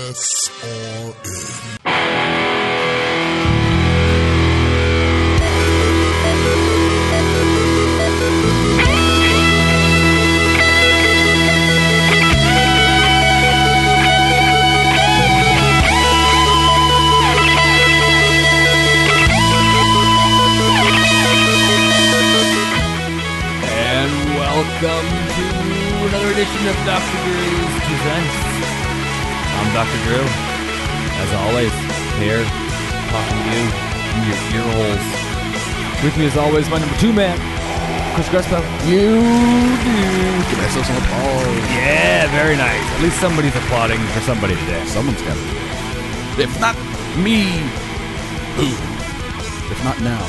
Welcome to another edition of Dr. Drew's Two Cents. I'm Dr. Drew, as always, here, talking to you in your ear holes. With me, as always, my number two man, Chris Grespo. You do. Give myself some applause. Yeah, very nice. At least somebody's applauding for somebody today. Someone's got to do it. If not me, who? If not now.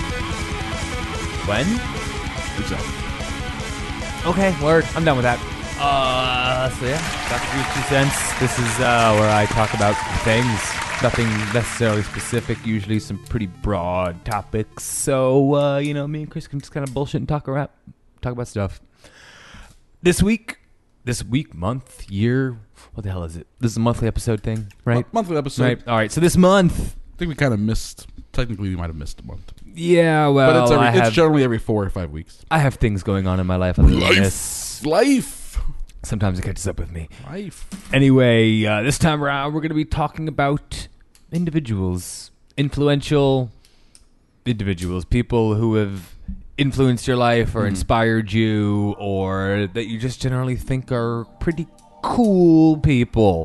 When? Exactly. Okay, word. I'm done with that. So yeah, Dr. Drew's Two Cents. This is where I talk about things. Nothing necessarily specific, usually some pretty broad topics. So, me and Chris can just kind of bullshit and talk about stuff. This week, month, year, what the hell is it? This is a monthly episode thing, right? Monthly episode. Right. All right, so this month. I think we kind of missed, technically we might have missed a month. Yeah, well, but it's generally every 4 or 5 weeks. I have things going on in my life. Life. Sometimes it catches up with me. Life. Anyway, this time around, we're going to be talking about individuals. Influential individuals. People who have influenced your life or inspired you, or that you just generally think are pretty cool people.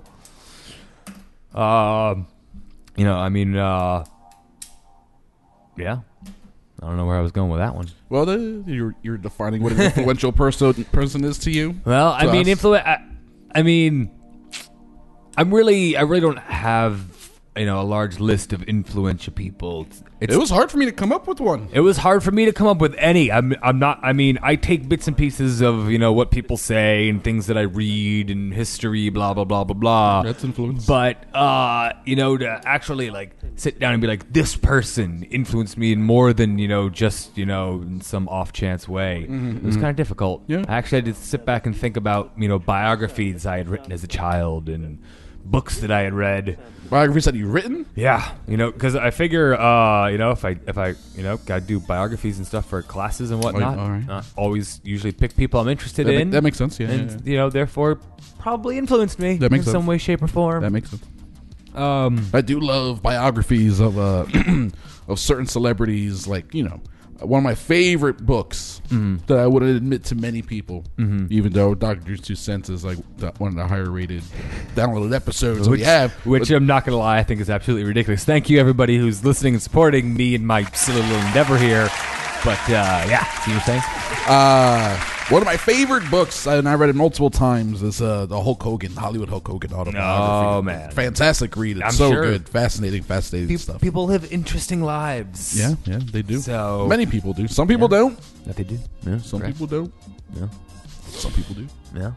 Yeah. I don't know where I was going with that one. Well, you're defining what an influential person is to you. Well, I really don't have a large list of influential people. It was hard for me to come up with one. It was hard for me to come up with any. I take bits and pieces of what people say and things that I read and history, blah blah blah blah blah. That's influence. But to actually sit down and be like, this person influenced me in more than just in some off chance way. It was kind of difficult. Yeah. I actually had to sit back and think about biographies I had written as a child and books that I had read. Biographies that you've written? Yeah, because I figure, if I gotta do biographies and stuff for classes and whatnot, all right. Always usually pick people I'm interested in. That makes sense, yeah. And, therefore, probably influenced me in some way, shape, or form. That makes sense. I do love biographies of of certain celebrities, one of my favorite books that I wouldn't admit to many people, even though Dr. Drew's Two Cents is one of the higher rated downloaded episodes we have. Which I'm not going to lie, I think is absolutely ridiculous. Thank you, everybody who's listening and supporting me and my silly little endeavor here. But, see what you're saying? One of my favorite books, and I read it multiple times, is the Hollywood Hulk Hogan autobiography. Oh, man. Fantastic read. It's good. Fascinating stuff. People have interesting lives. Yeah, they do. So many people do. Some people don't. That they do. Yeah, some people don't. Yeah. Some people do. Yeah.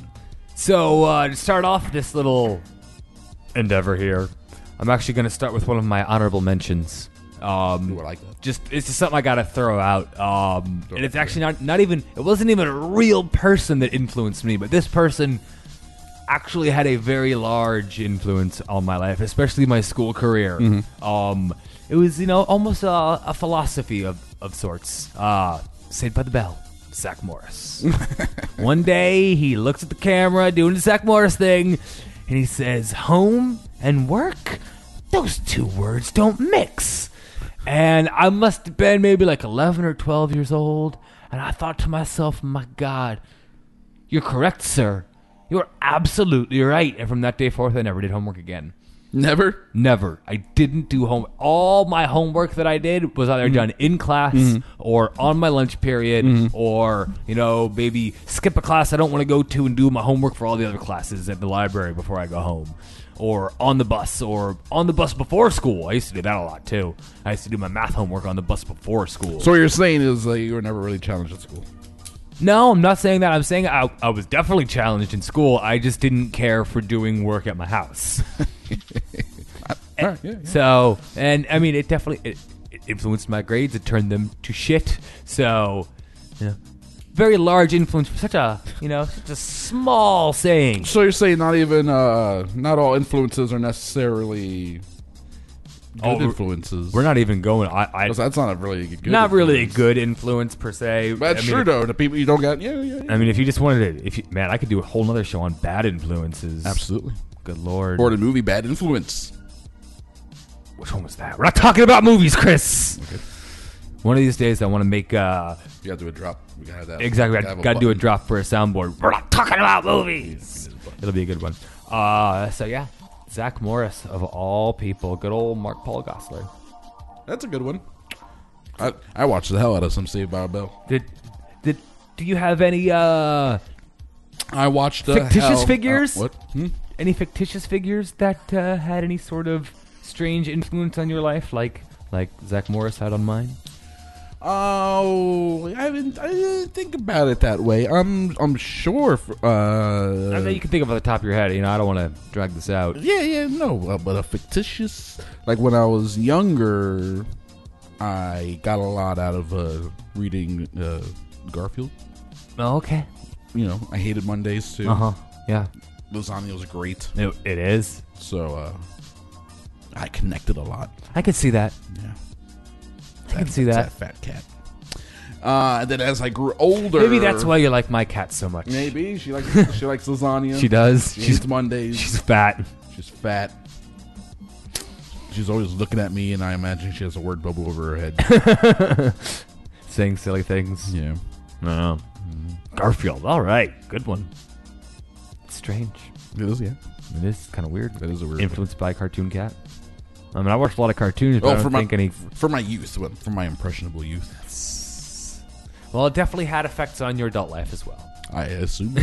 So, to start off this little endeavor here, I'm actually going to start with one of my honorable mentions. I like that. It's just something I gotta throw out. And it's actually not even. It wasn't even a real person that influenced me, but this person actually had a very large influence on my life, especially my school career. It was almost a philosophy of sorts. Saved by the Bell, Zach Morris. One day he looks at the camera doing the Zach Morris thing, and he says, "Home and work, those two words don't mix." And I must have been maybe 11 or 12 years old. And I thought to myself, my God, you're correct, sir. You're absolutely right. And from that day forth, I never did homework again. Never? Never. I didn't do homework. All my homework that I did was either done in class or on my lunch period or, maybe skip a class I don't want to go to and do my homework for all the other classes at the library before I go home. Or on the bus before school. I used to do that a lot, too. I used to do my math homework on the bus before school. So what you're saying is you were never really challenged at school? No, I'm not saying that. I'm saying I was definitely challenged in school. I just didn't care for doing work at my house. Right, yeah. So, and I mean, it definitely it influenced my grades. It turned them to shit. So, very large influence for such a such a small saying. So you're saying not all influences are necessarily good influences. We're not even going. That's not a really good. Not influence. really a good influence per se. But that's true though. The people you don't got. Yeah. I mean, if you just wanted to, man, I could do a whole nother show on bad influences. Absolutely. Good Lord. Or the movie Bad Influence. Which one was that? We're not talking about movies, Chris. Okay. One of these days, I want to make. You got to do a drop. We gotta have that. Exactly. Got to do a drop for a soundboard. We're not talking about movies. It'll be a good one. So yeah. Zach Morris, of all people. Good old Mark Paul Gosselaar. That's a good one. I watched the hell out of some Saved by the Bell. Do you have any I watched fictitious figures? What? Any fictitious figures that had any sort of strange influence on your life, like Zach Morris had on mine? Oh, I didn't think about it that way. I'm sure. I know you can think of it off the top of your head. I don't want to drag this out. Yeah, no. But a fictitious, like when I was younger, I got a lot out of reading Garfield. Oh, okay. I hated Mondays too. Yeah. Lasagna was great. It is. So I connected a lot. I could see that. Yeah. I can see that. Fat cat. And then as I grew older, maybe that's why you like my cat so much. Maybe she likes lasagna. She does. She's Mondays. She's fat. She's fat. She's always looking at me, and I imagine she has a word bubble over her head, saying silly things. Yeah. No. Garfield. All right, good one. It's strange. It is. Yeah. It is kind of weird. That is a weird. Influenced by a cartoon cat. I mean, I watched a lot of cartoons, but I don't think any... For my youth, for my impressionable youth. Well, it definitely had effects on your adult life as well. I assume.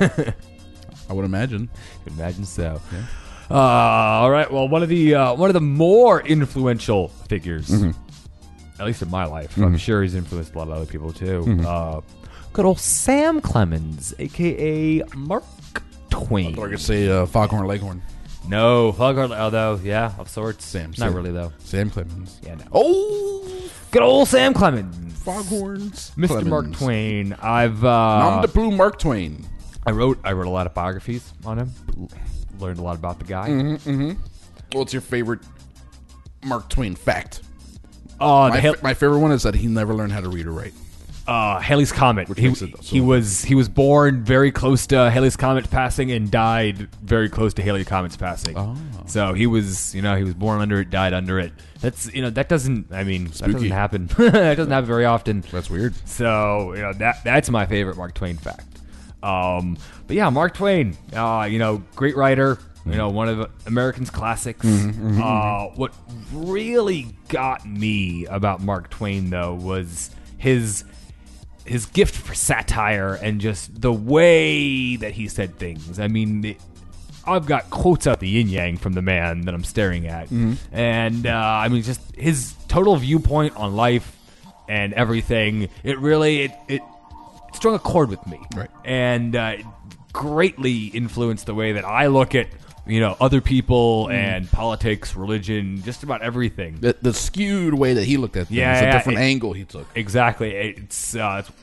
I would imagine. Could imagine so. Yeah. All right. Well, one of the more influential figures, at least in my life, I'm sure he's influenced a lot of other people too. Good old Sam Clemens, a.k.a. Mark Twain. I thought I could say Foghorn Leghorn. No, Foghorn, although, yeah, of sorts. Not really, though. Sam Clemens. Yeah, no. Oh! Good old Sam Clemens. Foghorns. Mr. Clemens. Mark Twain. Nom de plume Mark Twain. I wrote a lot of biographies on him. Learned a lot about the guy. What's your favorite Mark Twain fact? My favorite one is that he never learned how to read or write. Halley's Comet. He was born very close to Halley's Comet passing and died very close to Halley's Comet's passing. Oh. So he was born under it, died under it. That doesn't happen. That doesn't happen very often. That's weird. So that's my favorite Mark Twain fact. But yeah, Mark Twain. Great writer. One of American's classics. What really got me about Mark Twain though was his gift for satire and just the way that he said things. I mean, I've got quotes out the yin yang from the man that I'm staring at, and I mean, just his total viewpoint on life and everything. It really it strung a chord with me, right? And it greatly influenced the way that I look at other people and politics, religion, just about everything. The skewed way that he looked at things, a different angle he took. Exactly. It's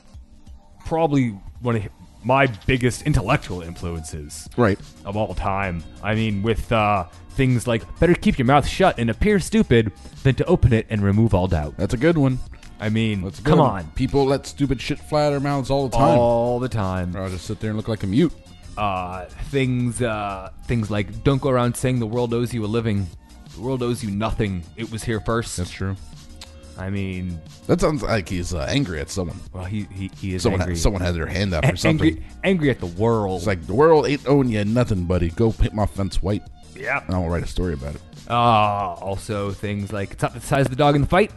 probably one of my biggest intellectual influences of all time. I mean, with things like, better keep your mouth shut and appear stupid than to open it and remove all doubt. That's a good one. I mean, come on. People let stupid shit fly out of their mouths all the time. All the time. Or I'll just sit there and look like a mute. Things like, don't go around saying the world owes you a living. The world owes you nothing. It was here first. That's true. I mean, that sounds like he's angry at someone. Well, he is angry. Someone had their hand up or something. Angry at the world. It's like, the world ain't owing you nothing, buddy. Go paint my fence white. Yeah. And I'll write a story about it. Also things like, it's not the size of the dog in the fight.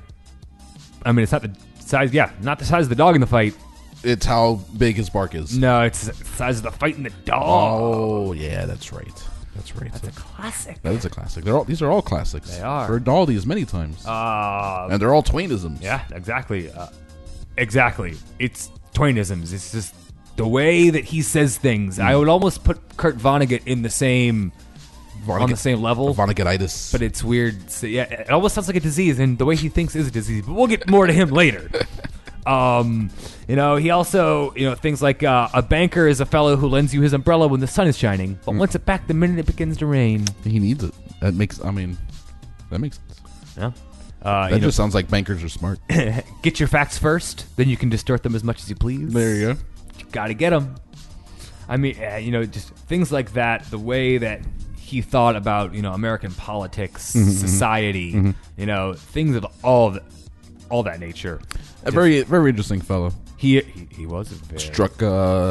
I mean, it's not the size. Yeah, not the size of the dog in the fight. It's how big his bark is. No, it's the size of the fight in the dog. Oh, yeah, that's right. That's a classic. That is a classic. These are all classics. They are. Heard all these many times. And they're all Twainisms. Yeah, exactly. Exactly. It's Twainisms. It's just the way that he says things. I would almost put Kurt Vonnegut in the same... on the same level. Vonnegutitis. But it's weird. So, yeah, it almost sounds like a disease, and the way he thinks is a disease. But we'll get more to him later. He also, things like a banker is a fellow who lends you his umbrella when the sun is shining, but wants it back the minute it begins to rain. He needs it. That makes sense. Yeah. That just sounds like bankers are smart. Get your facts first, then you can distort them as much as you please. There you go. You gotta get them. I mean, just things like that, the way that he thought about, American politics, society, things of all that nature. A very, very interesting fellow. He was a very... Struck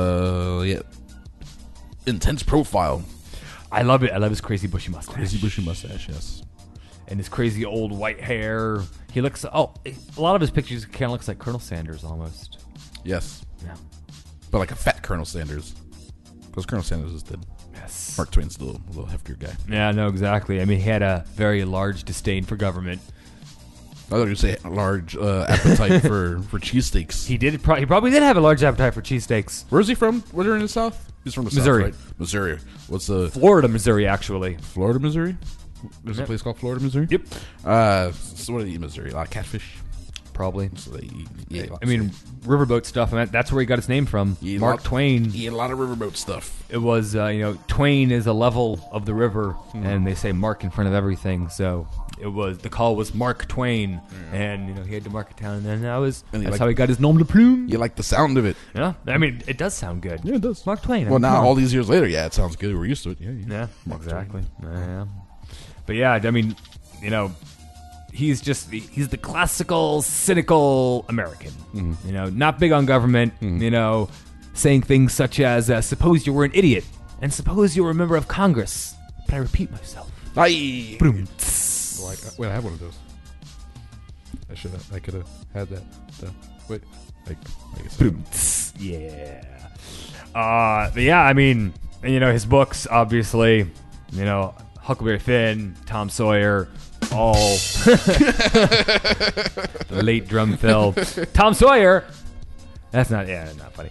intense profile. I love it. I love his crazy bushy mustache. Yes. And his crazy old white hair. He looks... a lot of his pictures kind of looks like Colonel Sanders almost. Yes. Yeah. But like a fat Colonel Sanders. Because Colonel Sanders is dead. Yes. Mark Twain's a little heftier guy. Yeah, no, exactly. I mean, he had a very large disdain for government. I thought you say a large appetite for cheesesteaks. He probably did have a large appetite for cheesesteaks. Where is he from? Where in the South? He's from the Missouri. South, right? Missouri. What's the... Florida, Missouri, actually. Florida, Missouri? There's a place called Florida, Missouri? Yep. So what do they eat in Missouri? A lot of catfish? Probably. So they eat, riverboat stuff. I mean, that's where he got his name from. Mark Twain. He ate a lot of riverboat stuff. It was, Twain is a level of the river, and they say Mark in front of everything. So the call was Mark Twain, and he had to mark it down, and that's how he got his nom de plume. You like the sound of it? Yeah, I mean, it does sound good. Yeah, it does. Mark Twain. Well, now all these years later, it sounds good. We're used to it. Yeah, Mark exactly. Yeah. But yeah, I mean, he's the classical, cynical American. Not big on government. Saying things such as, suppose you were an idiot, and suppose you were a member of Congress. But I repeat myself. Aye. Boom. Wait, I have one of those. I could have had that. Wait. Boom. Yeah. But yeah, I mean, his books, obviously, Huckleberry Finn, Tom Sawyer, all the late drum fill. Tom Sawyer. That's not funny.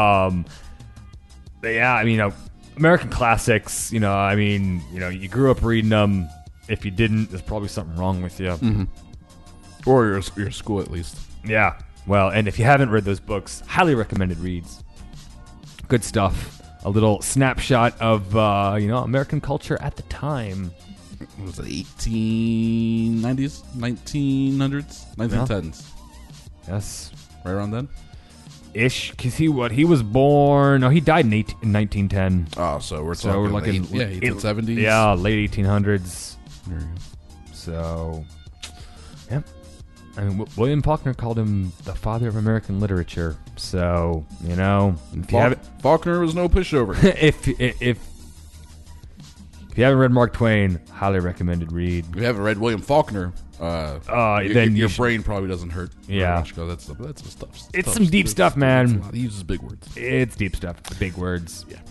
But yeah, I mean, American classics. You grew up reading them. If you didn't, there's probably something wrong with you. Mm-hmm. Or your school, at least. Yeah. Well, and if you haven't read those books, highly recommended reads. Good stuff. A little snapshot of American culture at the time. What was it, 1890s, 1900s, 1910s? Yes. Right around then? Ish, because he was born... No, he died in 1910. Oh, so we're talking like 1870s? Yeah, late 1800s. There you go. So, yeah. I mean, William Faulkner called him the father of American literature. So, Faulkner was no pushover. if you haven't read Mark Twain, highly recommended read. If you haven't read William Faulkner, then your brain probably doesn't hurt. Yeah, much, that's some stuff. It's some deep stuff, man. He uses big words. It's deep stuff, big words. Yeah.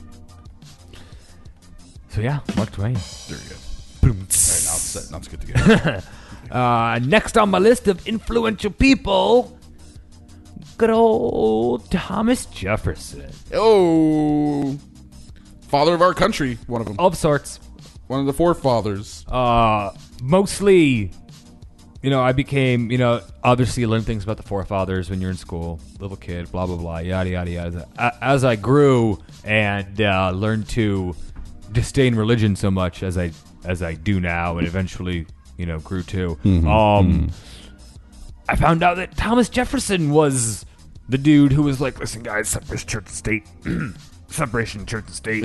So yeah, Mark Twain. There you go. Boom. All right, now it's set. Now it's good to go. Next on my list of influential people, good old Thomas Jefferson. Oh, father of our country, one of them. Of sorts. One of the forefathers. Mostly, I became, obviously you learn things about the forefathers when you're in school, little kid, blah, blah, blah, yada, yada, yada. As I grew and learned to disdain religion so much as I do now and eventually, grew to, I found out that Thomas Jefferson was the dude who was like, listen, guys, separation church and state. Separation church and state.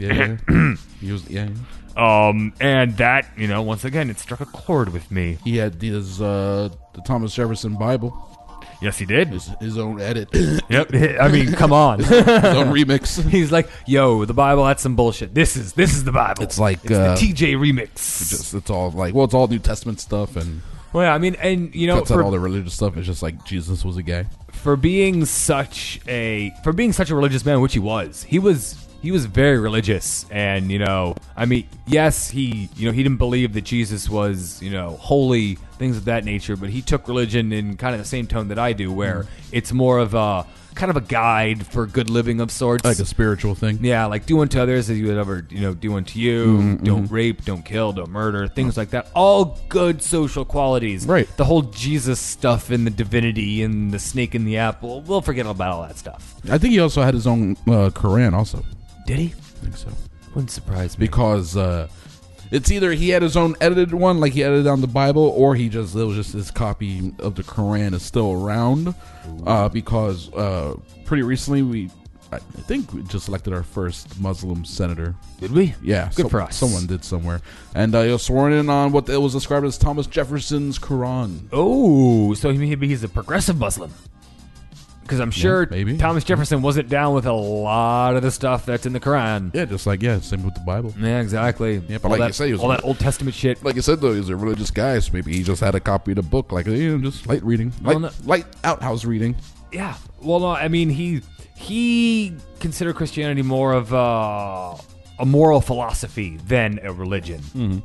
And that, once again, it struck a chord with me. He had the Thomas Jefferson Bible. Yes, he did. His own edit. Yep. I mean, come on. His own remix. He's like, yo, the Bible, that's some bullshit. This is the Bible. It's like the TJ remix. It's all like, it's all New Testament stuff and. Well, yeah, I mean, and cuts out all the religious stuff. It's just like Jesus was a guy. For being such a religious man, which he was very religious, and I mean, yes, he didn't believe that Jesus was, wholly things of that nature. But he took religion in kind of the same tone that I do, where it's more of a kind of a guide for good living of sorts, like a spiritual thing. Yeah, like do unto others as you would ever do unto you. Don't rape, don't kill, don't murder, things like that. All good social qualities. Right. The whole Jesus stuff and the divinity and the snake in the apple. We'll forget about all that stuff. I think he also had his own Quran. Also, did he? I think so. Wouldn't surprise me because it's either he had his own edited one, like he edited on the Bible, or it was just his copy of the Quran is still around. Because pretty recently I think we just elected our first Muslim senator. Did we? Yeah, good for us. Someone did somewhere, and he was sworn in on what was described as Thomas Jefferson's Quran. Oh, so maybe he's a progressive Muslim. Because I'm sure maybe. Thomas Jefferson wasn't down with a lot of the stuff that's in the Quran. Yeah, just like same with the Bible. Yeah, exactly. Yeah, but you say, he was all that Old Testament shit. Like you said, though, he was a religious guy, so maybe he just had a copy of the book, like just light reading, light outhouse reading. Yeah. Well, no, I mean he considered Christianity more of a moral philosophy than a religion.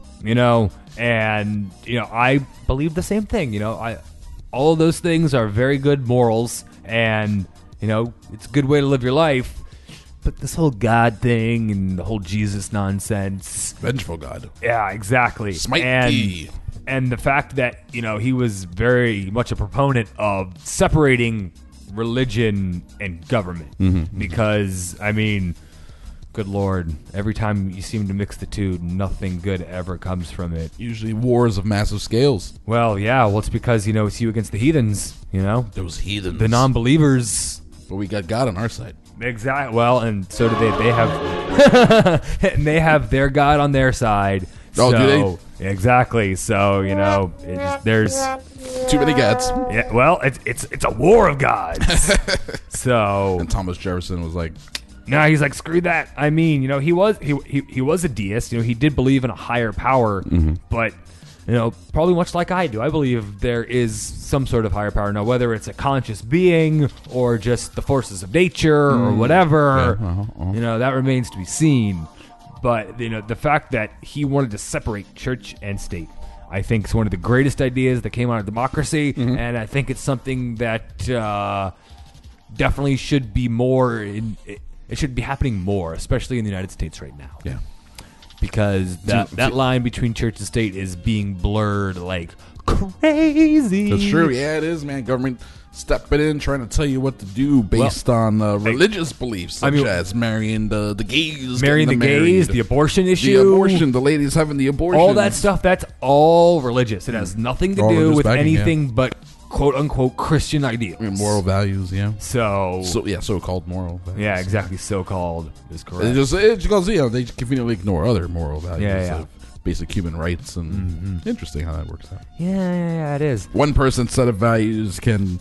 And I believe the same thing. All of those things are very good morals. And, it's a good way to live your life. But this whole God thing and the whole Jesus nonsense. Vengeful God. Yeah, exactly. Smite thee. And the fact that, he was very much a proponent of separating religion and government. Because, good Lord, every time you seem to mix the two, nothing good ever comes from it. Usually wars of massive scales. Well, yeah. Well, it's because, it's you against the heathens, Those heathens. The non-believers. But we got God on our side. Exactly. Well, and so do they. They have and they have their God on their side. Oh, so, do they? Exactly. So, there's too many gods. Yeah, well, it's a war of gods. So, and Thomas Jefferson was like, no, he's like, screw that. He was a deist. He did believe in a higher power, but probably much like I do, I believe there is some sort of higher power. Now, whether it's a conscious being or just the forces of nature or whatever, that remains to be seen. But the fact that he wanted to separate church and state, I think, is one of the greatest ideas that came out of democracy, and I think it's something that definitely should be more It should be happening more, especially in the United States right now. Yeah. Because that line between church and state is being blurred like crazy. That's true. Yeah, it is, man. Government stepping in, trying to tell you what to do based on religious beliefs, such as marrying the gays. Marrying the gays, the abortion issue. The ladies having the abortion. All that stuff, that's all religious. It has nothing to do with anything but quote-unquote Christian ideals. Moral values, yeah. So-called moral values. Yeah, exactly. So-called is correct. It just goes, they conveniently ignore other moral values of basic human rights. And interesting how that works out. Yeah, it is. One person's set of values can...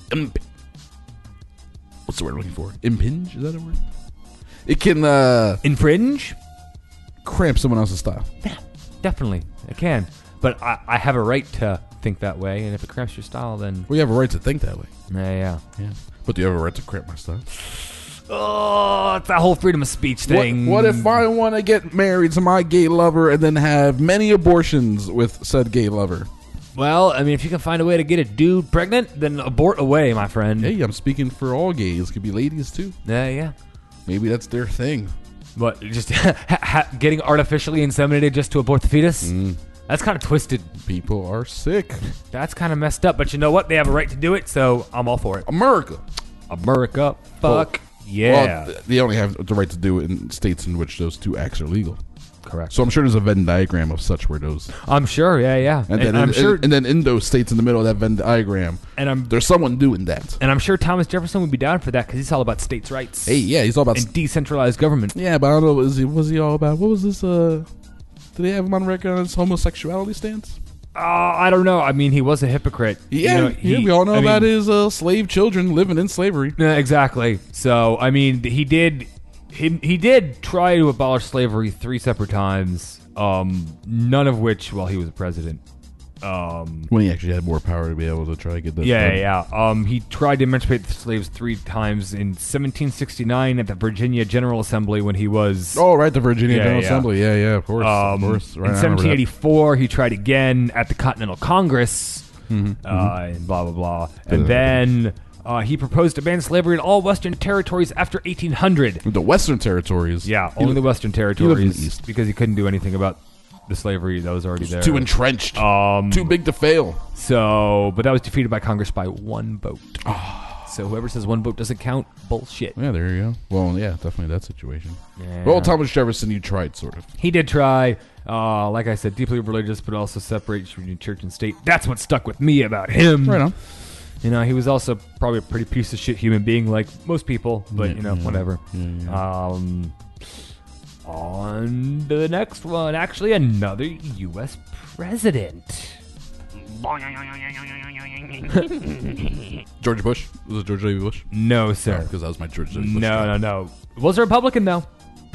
what's the word I'm looking for? Impinge? Is that a word? It can... infringe? Cramp someone else's style. Yeah, definitely. It can. But I have a right to think that way, and if it cramps your style, then... Well, you have a right to think that way. Yeah. But do you have a right to cramp my style? Oh, it's that whole freedom of speech thing. What if I want to get married to my gay lover and then have many abortions with said gay lover? Well, if you can find a way to get a dude pregnant, then abort away, my friend. Hey, I'm speaking for all gays. Could be ladies, too. Yeah. Maybe that's their thing. What, just getting artificially inseminated just to abort the fetus? That's kind of twisted. People are sick. That's kind of messed up. But you know what? They have a right to do it, so I'm all for it. America. Fuck yeah. Well, they only have the right to do it in states in which those two acts are legal. Correct. So I'm sure there's a Venn diagram of such where those... I'm sure, yeah. And then in those states in the middle of that Venn diagram, there's someone doing that. And I'm sure Thomas Jefferson would be down for that because he's all about states' rights. Hey, yeah, he's all about... And decentralized government. Yeah, but I don't know, was he all about... What was this... Did they have him on record on his homosexuality stance? I don't know. He was a hypocrite. Yeah, we all know about his slave children living in slavery. Exactly. So, he did try to abolish slavery 3 separate times, none of which while he was president. When he actually had more power to be able to try to get this done. He tried to emancipate the slaves 3 times in 1769 at the Virginia General Assembly when he was... Oh, right, the Virginia General Assembly. Yeah, of course. Right, in 1784, he tried again at the Continental Congress, and blah, blah, blah. And then... he proposed to ban slavery in all Western territories after 1800. The Western territories? Yeah, only the Western territories. He lived in the East. Because he couldn't do anything about the slavery that was already there. Too entrenched. Too big to fail. So, but that was defeated by Congress by 1 vote. So whoever says 1 vote doesn't count, bullshit. Yeah, there you go. Well, yeah, definitely that situation. Yeah. Well, Thomas Jefferson, you tried, sort of. He did try. Like I said, deeply religious, but also separates between church and state. That's what stuck with me about him. Right on. You know, he was also probably a pretty piece of shit human being like most people, but, whatever. Yeah. On to the next one. Actually, another U.S. president. George Bush? Was it George W. Bush? No, sir. Because that was my George W. Bush. No. Was a Republican, though.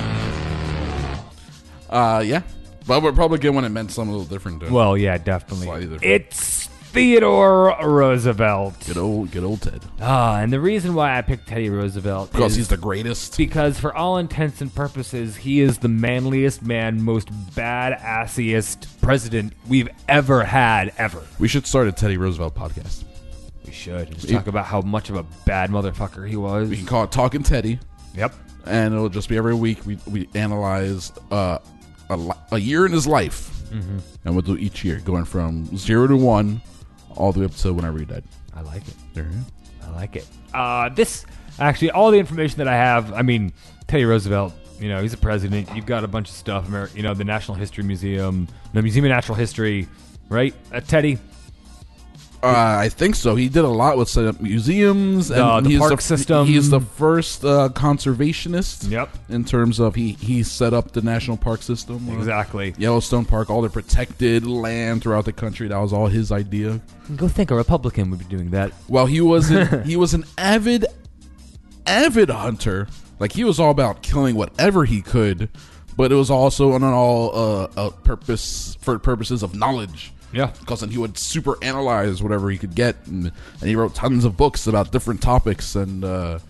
Yeah. But Republican when it meant something a little different. Well, yeah, definitely. Slightly different. It's Theodore Roosevelt. Good old Ted. And the reason why I picked Teddy Roosevelt because is he's the greatest. Because for all intents and purposes, he is the manliest man, most badassiest president we've ever had, ever. We should start a Teddy Roosevelt podcast. We should. Just talk about how much of a bad motherfucker he was. We can call it Talking Teddy. Yep. And it'll just be every week we analyze a year in his life. Mm-hmm. And we'll do each year, going from 0 to 1, all the way up to whenever he died. I like it. There you go. I like it. This, actually, all the information that I have, I mean, Teddy Roosevelt, he's a president. You've got a bunch of stuff, the National History Museum, the Museum of Natural History, right? Teddy? I think so. He did a lot with setting up museums and the park system. He's the first conservationist. Yep. In terms of he set up the national park system. Exactly. Yellowstone Park, all the protected land throughout the country. That was all his idea. Go think a Republican would be doing that. Well, he was an avid hunter. Like, he was all about killing whatever he could, but it was also on all for purposes of knowledge. Yeah. Because then he would super analyze whatever he could get, and he wrote tons of books about different topics, and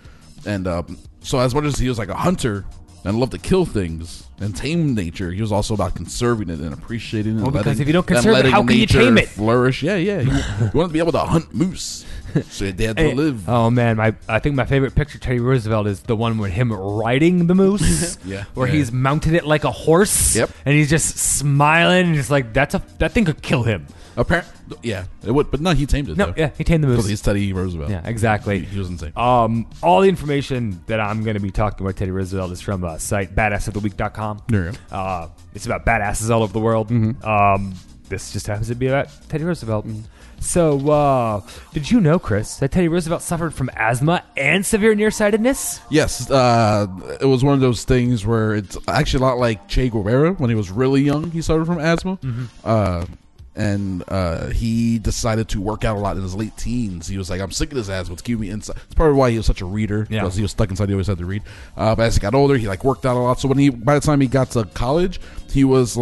so as much as he was like a hunter and loved to kill things and tame nature, he was also about conserving it and appreciating it. Well, because if you don't conserve it, how can you tame it? Flourish. Yeah. He wanted to be able to hunt moose, so he had to live. Oh man, I think my favorite picture of Teddy Roosevelt is the one with him riding the moose. Where he's mounted it like a horse. Yep. And he's just smiling and just like that thing could kill him. Apparently, yeah, it would, but no, he tamed it. No, yeah, he tamed the moose. Because he's Teddy Roosevelt. Yeah, exactly. He was insane. All the information that I'm going to be talking about Teddy Roosevelt is from site badassoftheweek.com. There you go. It's about badasses all over the world. Mm-hmm. This just happens to be about Teddy Roosevelt. Mm-hmm. So, did you know, Chris, that Teddy Roosevelt suffered from asthma and severe nearsightedness? Yes. It was one of those things where it's actually a lot like Che Guevara. When he was really young, he suffered from asthma. Mm-hmm. And he decided to work out a lot in his late teens. He was like, I'm sick of this asthma. It's keeping me inside. It's part of why he was such a reader, because he was stuck inside. He always had to read. But as he got older, he worked out a lot. So by the time he got to college, he was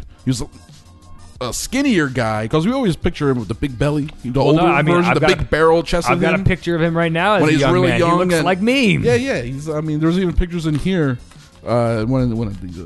a skinnier guy, because we always picture him with the big belly, version, the big barrel chest. I've got a picture of him right now. When he's really young, he looks like me. Yeah. There's even pictures in here. I can't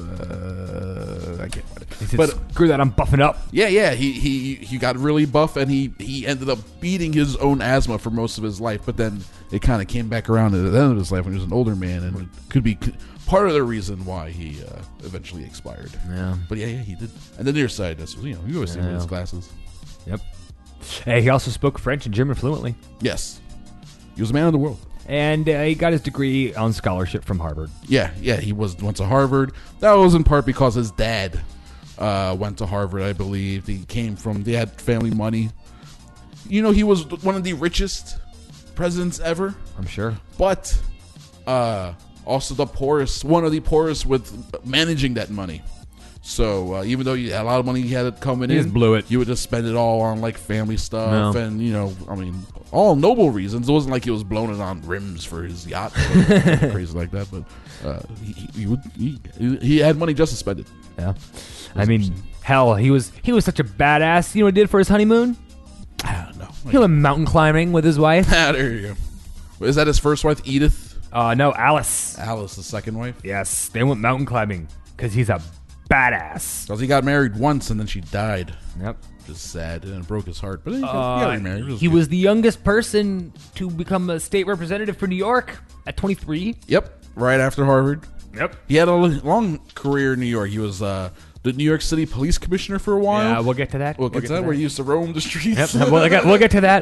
find it. But screw that, I'm buffing up. Yeah. He got really buff, and he ended up beating his own asthma for most of his life. But then it kind of came back around at the end of his life when he was an older man, and it could be part of the reason why he eventually expired. Yeah. But yeah, he did. And the nearsightedness was, you always see him with his glasses. Yep. Hey, he also spoke French and German fluently. Yes. He was a man of the world. And he got his degree on scholarship from Harvard. Yeah, he went to Harvard. That was in part because his dad went to Harvard, I believe. They had family money. He was one of the richest presidents ever. I'm sure. But also one of the poorest with managing that money. So even though you had a lot of money he had coming in, just blew it. You would just spend it all on family stuff, and all noble reasons. It wasn't like he was blowing it on rims for his yacht, or crazy like that. But he had money just to spend it. Yeah, Hell, he was such a badass. You know what he did for his honeymoon? I don't know. He went mountain climbing with his wife. There you go. Is that his first wife, Edith? No, Alice. Alice, the second wife? Yes, they went mountain climbing because he's a badass. Because he got married once and then she died. Yep. Just sad, and it broke his heart. But he got remarried. He was the youngest person to become a state representative for New York at 23. Yep, right after Harvard. Yep. He had a long career in New York. He was the New York City police commissioner for a while. Yeah, we'll get to that. We'll get to that. Where he used to roam the streets. Yep. We'll get to that.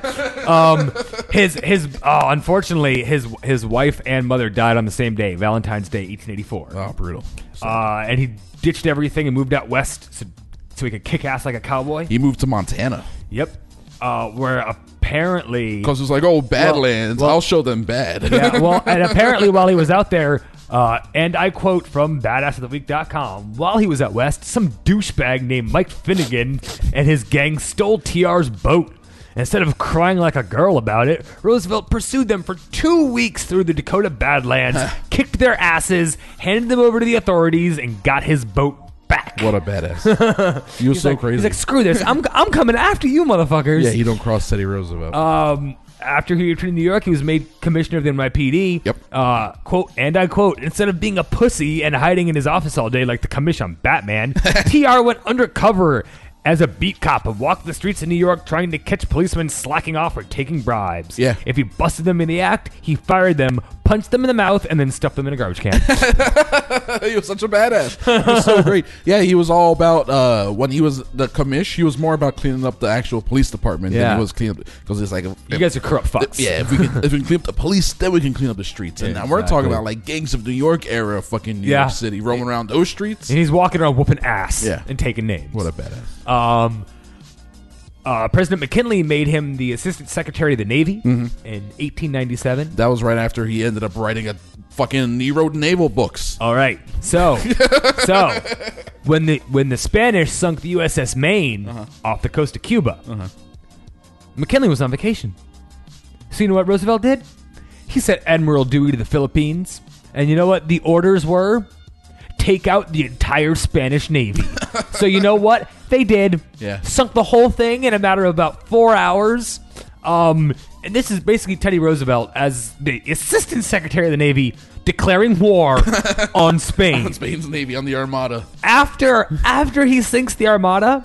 Unfortunately, his wife and mother died on the same day, Valentine's Day, 1884. Oh, brutal. And he ditched everything and moved out west so he could kick ass like a cowboy. He moved to Montana. Yep. Where apparently... Because it was like, oh, Badlands, I'll show them bad. Yeah, well, and apparently while he was out there, and I quote from badassoftheweek.com, while he was out west, some douchebag named Mike Finnegan and his gang stole TR's boat. Instead of crying like a girl about it, Roosevelt pursued them for 2 weeks through the Dakota Badlands, kicked their asses, handed them over to the authorities, and got his boat back. What a badass. He was so crazy. He's like, screw this. I'm coming after you, motherfuckers. Yeah, he don't cross Teddy Roosevelt. After he returned to New York, he was made commissioner of the NYPD. Yep. Quote, and I quote, instead of being a pussy and hiding in his office all day like the commission on Batman, TR went undercover as a beat cop and walked the streets of New York trying to catch policemen slacking off or taking bribes. Yeah. If he busted them in the act, he fired them, punched them in the mouth, and then stuffed them in a garbage can. He was such a badass. He was so great. Yeah, he was all about, when he was the commish, he was more about cleaning up the actual police department than he was cleaning up, because it's like... You guys are corrupt fucks. Yeah, if we can clean up the police, then we can clean up the streets. And now we're talking about like gangs of New York era fucking New York City, roaming around those streets. And he's walking around whooping ass and taking names. What a badass. President McKinley made him the Assistant Secretary of the Navy in 1897. That was right after he ended up writing he wrote naval books. All right. So when the Spanish sunk the USS Maine off the coast of Cuba, McKinley was on vacation. So you know what Roosevelt did? He sent Admiral Dewey to the Philippines. And you know what the orders were? Take out the entire Spanish Navy. So you know what they did? Yeah. Sunk the whole thing in a matter of about 4 hours. And this is basically Teddy Roosevelt as the Assistant Secretary of the Navy declaring war on Spain. On Spain's Navy, on the Armada. After he sinks the Armada...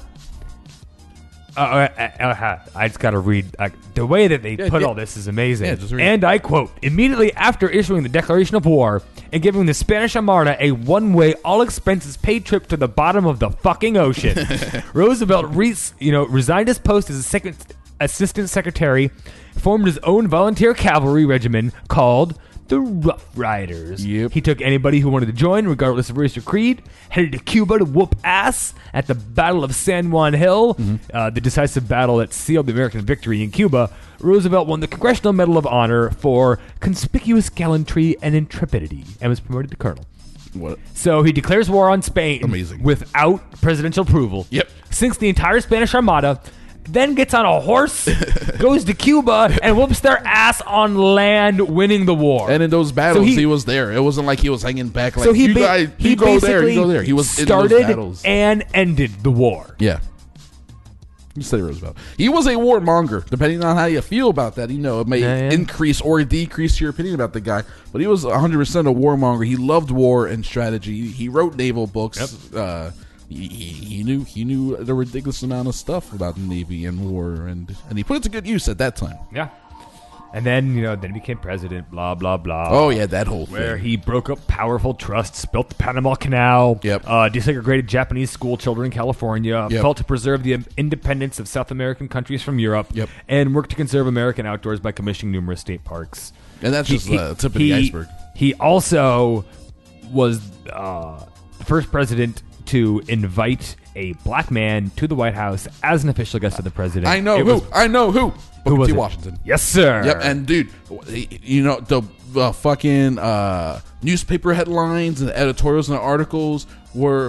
I just got to read. The way that they put all this is amazing. Yeah, just read. And I quote, immediately after issuing the declaration of war and giving the Spanish Armada a one-way, all-expenses-paid trip to the bottom of the fucking ocean, Roosevelt resigned his post as a second assistant secretary, formed his own volunteer cavalry regiment called the Rough Riders. Yep. He took anybody who wanted to join, regardless of race or creed, headed to Cuba to whoop ass at the Battle of San Juan Hill, the decisive battle that sealed the American victory in Cuba. Roosevelt won the Congressional Medal of Honor for conspicuous gallantry and intrepidity and was promoted to colonel. What? So he declares war on Spain without presidential approval, sinks the entire Spanish Armada, then gets on a horse, goes to Cuba, and whoops their ass on land, winning the war. And in those battles, he was there. It wasn't like he was hanging back like, so he go there. He was started in those battles. And ended the war. Yeah. You say Roosevelt. He was a warmonger. Depending on how you feel about that, it may increase or decrease your opinion about the guy. But he was 100% a warmonger. He loved war and strategy. He wrote naval books. Yep. He knew the ridiculous amount of stuff about the Navy and war, and he put it to good use at that time. Yeah. And then, then he became president, blah, blah, blah. Oh, yeah, that whole thing. Where he broke up powerful trusts, built the Panama Canal, desegregated Japanese school children in California, fought to preserve the independence of South American countries from Europe, and worked to conserve American outdoors by commissioning numerous state parks. And that's just the tip of the iceberg. He also was the first president to invite a black man to the White House as an official guest of the president. I know who. Booker T. Washington. Yes, sir. Yep, and dude, the fucking newspaper headlines and editorials and articles were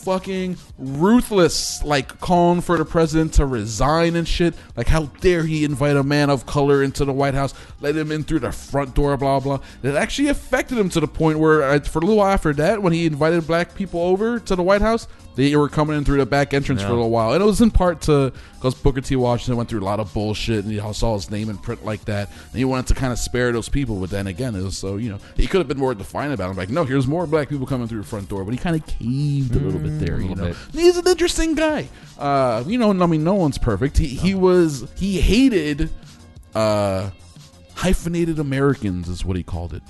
fucking ruthless, like calling for the president to resign and shit. Like, how dare he invite a man of color into the White House, let him in through the front door, blah blah. It actually affected him to the point where, for a little while after that, when he invited black people over to the White House, they were coming in through the back entrance for a little while. And it was in part because Booker T. Washington went through a lot of bullshit, and he saw his name in print like that, and he wanted to kind of spare those people. But then again, it was so, he could have been more defiant about it. Like, no, here's more black people coming through the front door. But he kind of caved a little bit there, He's an interesting guy. I mean, no one's perfect. He hated hyphenated Americans, is what he called it.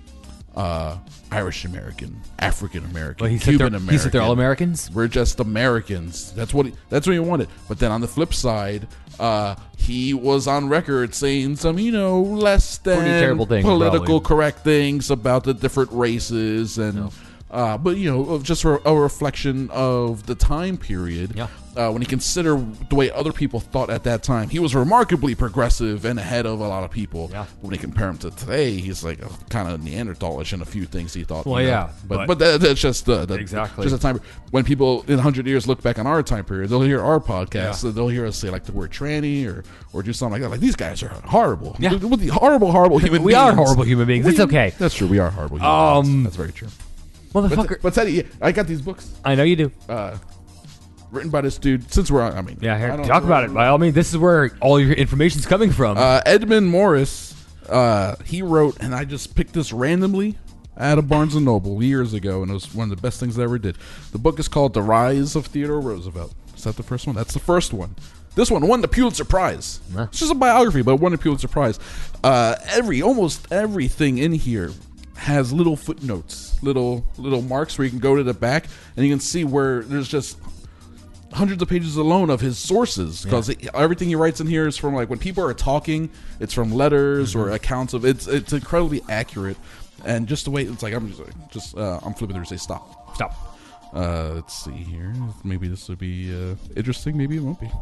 Irish American, African American, Cuban American. He said they're all Americans. We're just Americans. That's what he wanted. But then on the flip side, he was on record saying some, less than pretty terrible things, political correct things about the different races and. But just a reflection of the time period. Yeah. When you consider the way other people thought at that time, he was remarkably progressive and ahead of a lot of people. Yeah. When you compare him to today, he's like kind of Neanderthalish in a few things he thought. Well, yeah, but that's just exactly just a time. When people in 100 years look back on our time period, they'll hear our podcast. Yeah. They'll hear us say like the word tranny or do something like that. Like, these guys are horrible. Yeah. With the horrible human beings. We are horrible human beings. It's okay. That's true. We are horrible human beings. That's very true. Motherfucker. But Teddy, I got these books. I know you do. Written by this dude. Since we're on, here, talk about it. By all means, this is where all your information's coming from. Edmund Morris, he wrote, and I just picked this randomly out of Barnes & Noble years ago, and it was one of the best things I ever did. The book is called The Rise of Theodore Roosevelt. Is that the first one? That's the first one. This one won the Pulitzer Prize. It's just a biography, but it won the Pulitzer Prize. Almost everything in here has little footnotes, little marks where you can go to the back and you can see where there's just hundreds of pages alone of his sources, because everything he writes in here is from, like, when people are talking, it's from letters or accounts of it's incredibly accurate. And just the way it's like, I'm flipping through and say stop. Let's see here, maybe this would be interesting, maybe it won't be.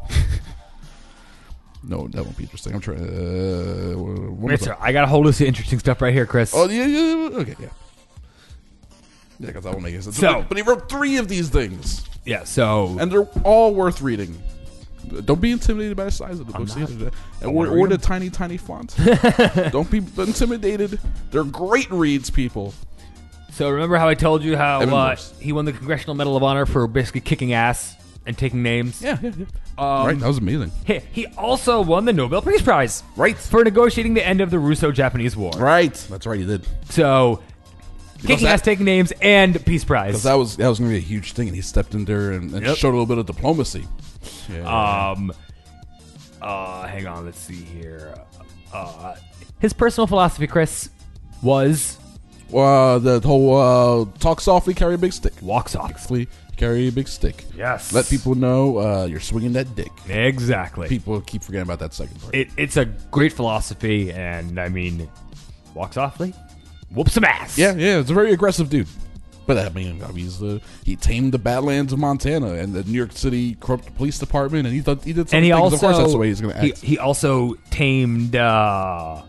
No, that won't be interesting. I'm trying. Wait, sir, I got a whole list of interesting stuff right here, Chris. Oh yeah, okay, yeah, because that will make sense. But he wrote 3 of these things. Yeah, and they're all worth reading. Don't be intimidated by the size of the books or the tiny font. Don't be intimidated. They're great reads, people. So remember how I told you how he won the Congressional Medal of Honor for basically kicking ass and taking names? Yeah. Right, that was amazing. He also won the Nobel Peace Prize. Right. For negotiating the end of the Russo-Japanese War. Right. That's right, he did. So, kicking ass, taking names, and Peace Prize. Because that was going to be a huge thing, and he stepped in there and showed a little bit of diplomacy. Yeah. Hang on, let's see here. His personal philosophy, Chris, was... the whole talk softly, carry a big stick. Walk softly. Carry a big stick. Yes. Let people know you're swinging that dick. Exactly. People keep forgetting about that second part. It's a great philosophy, and I mean, walk softly, whoop some ass. Yeah, it's a very aggressive dude. But I mean, he tamed the Badlands of Montana and the New York City corrupt police department, and he did some things. Of course, that's the way he's going to act. He also tamed Africa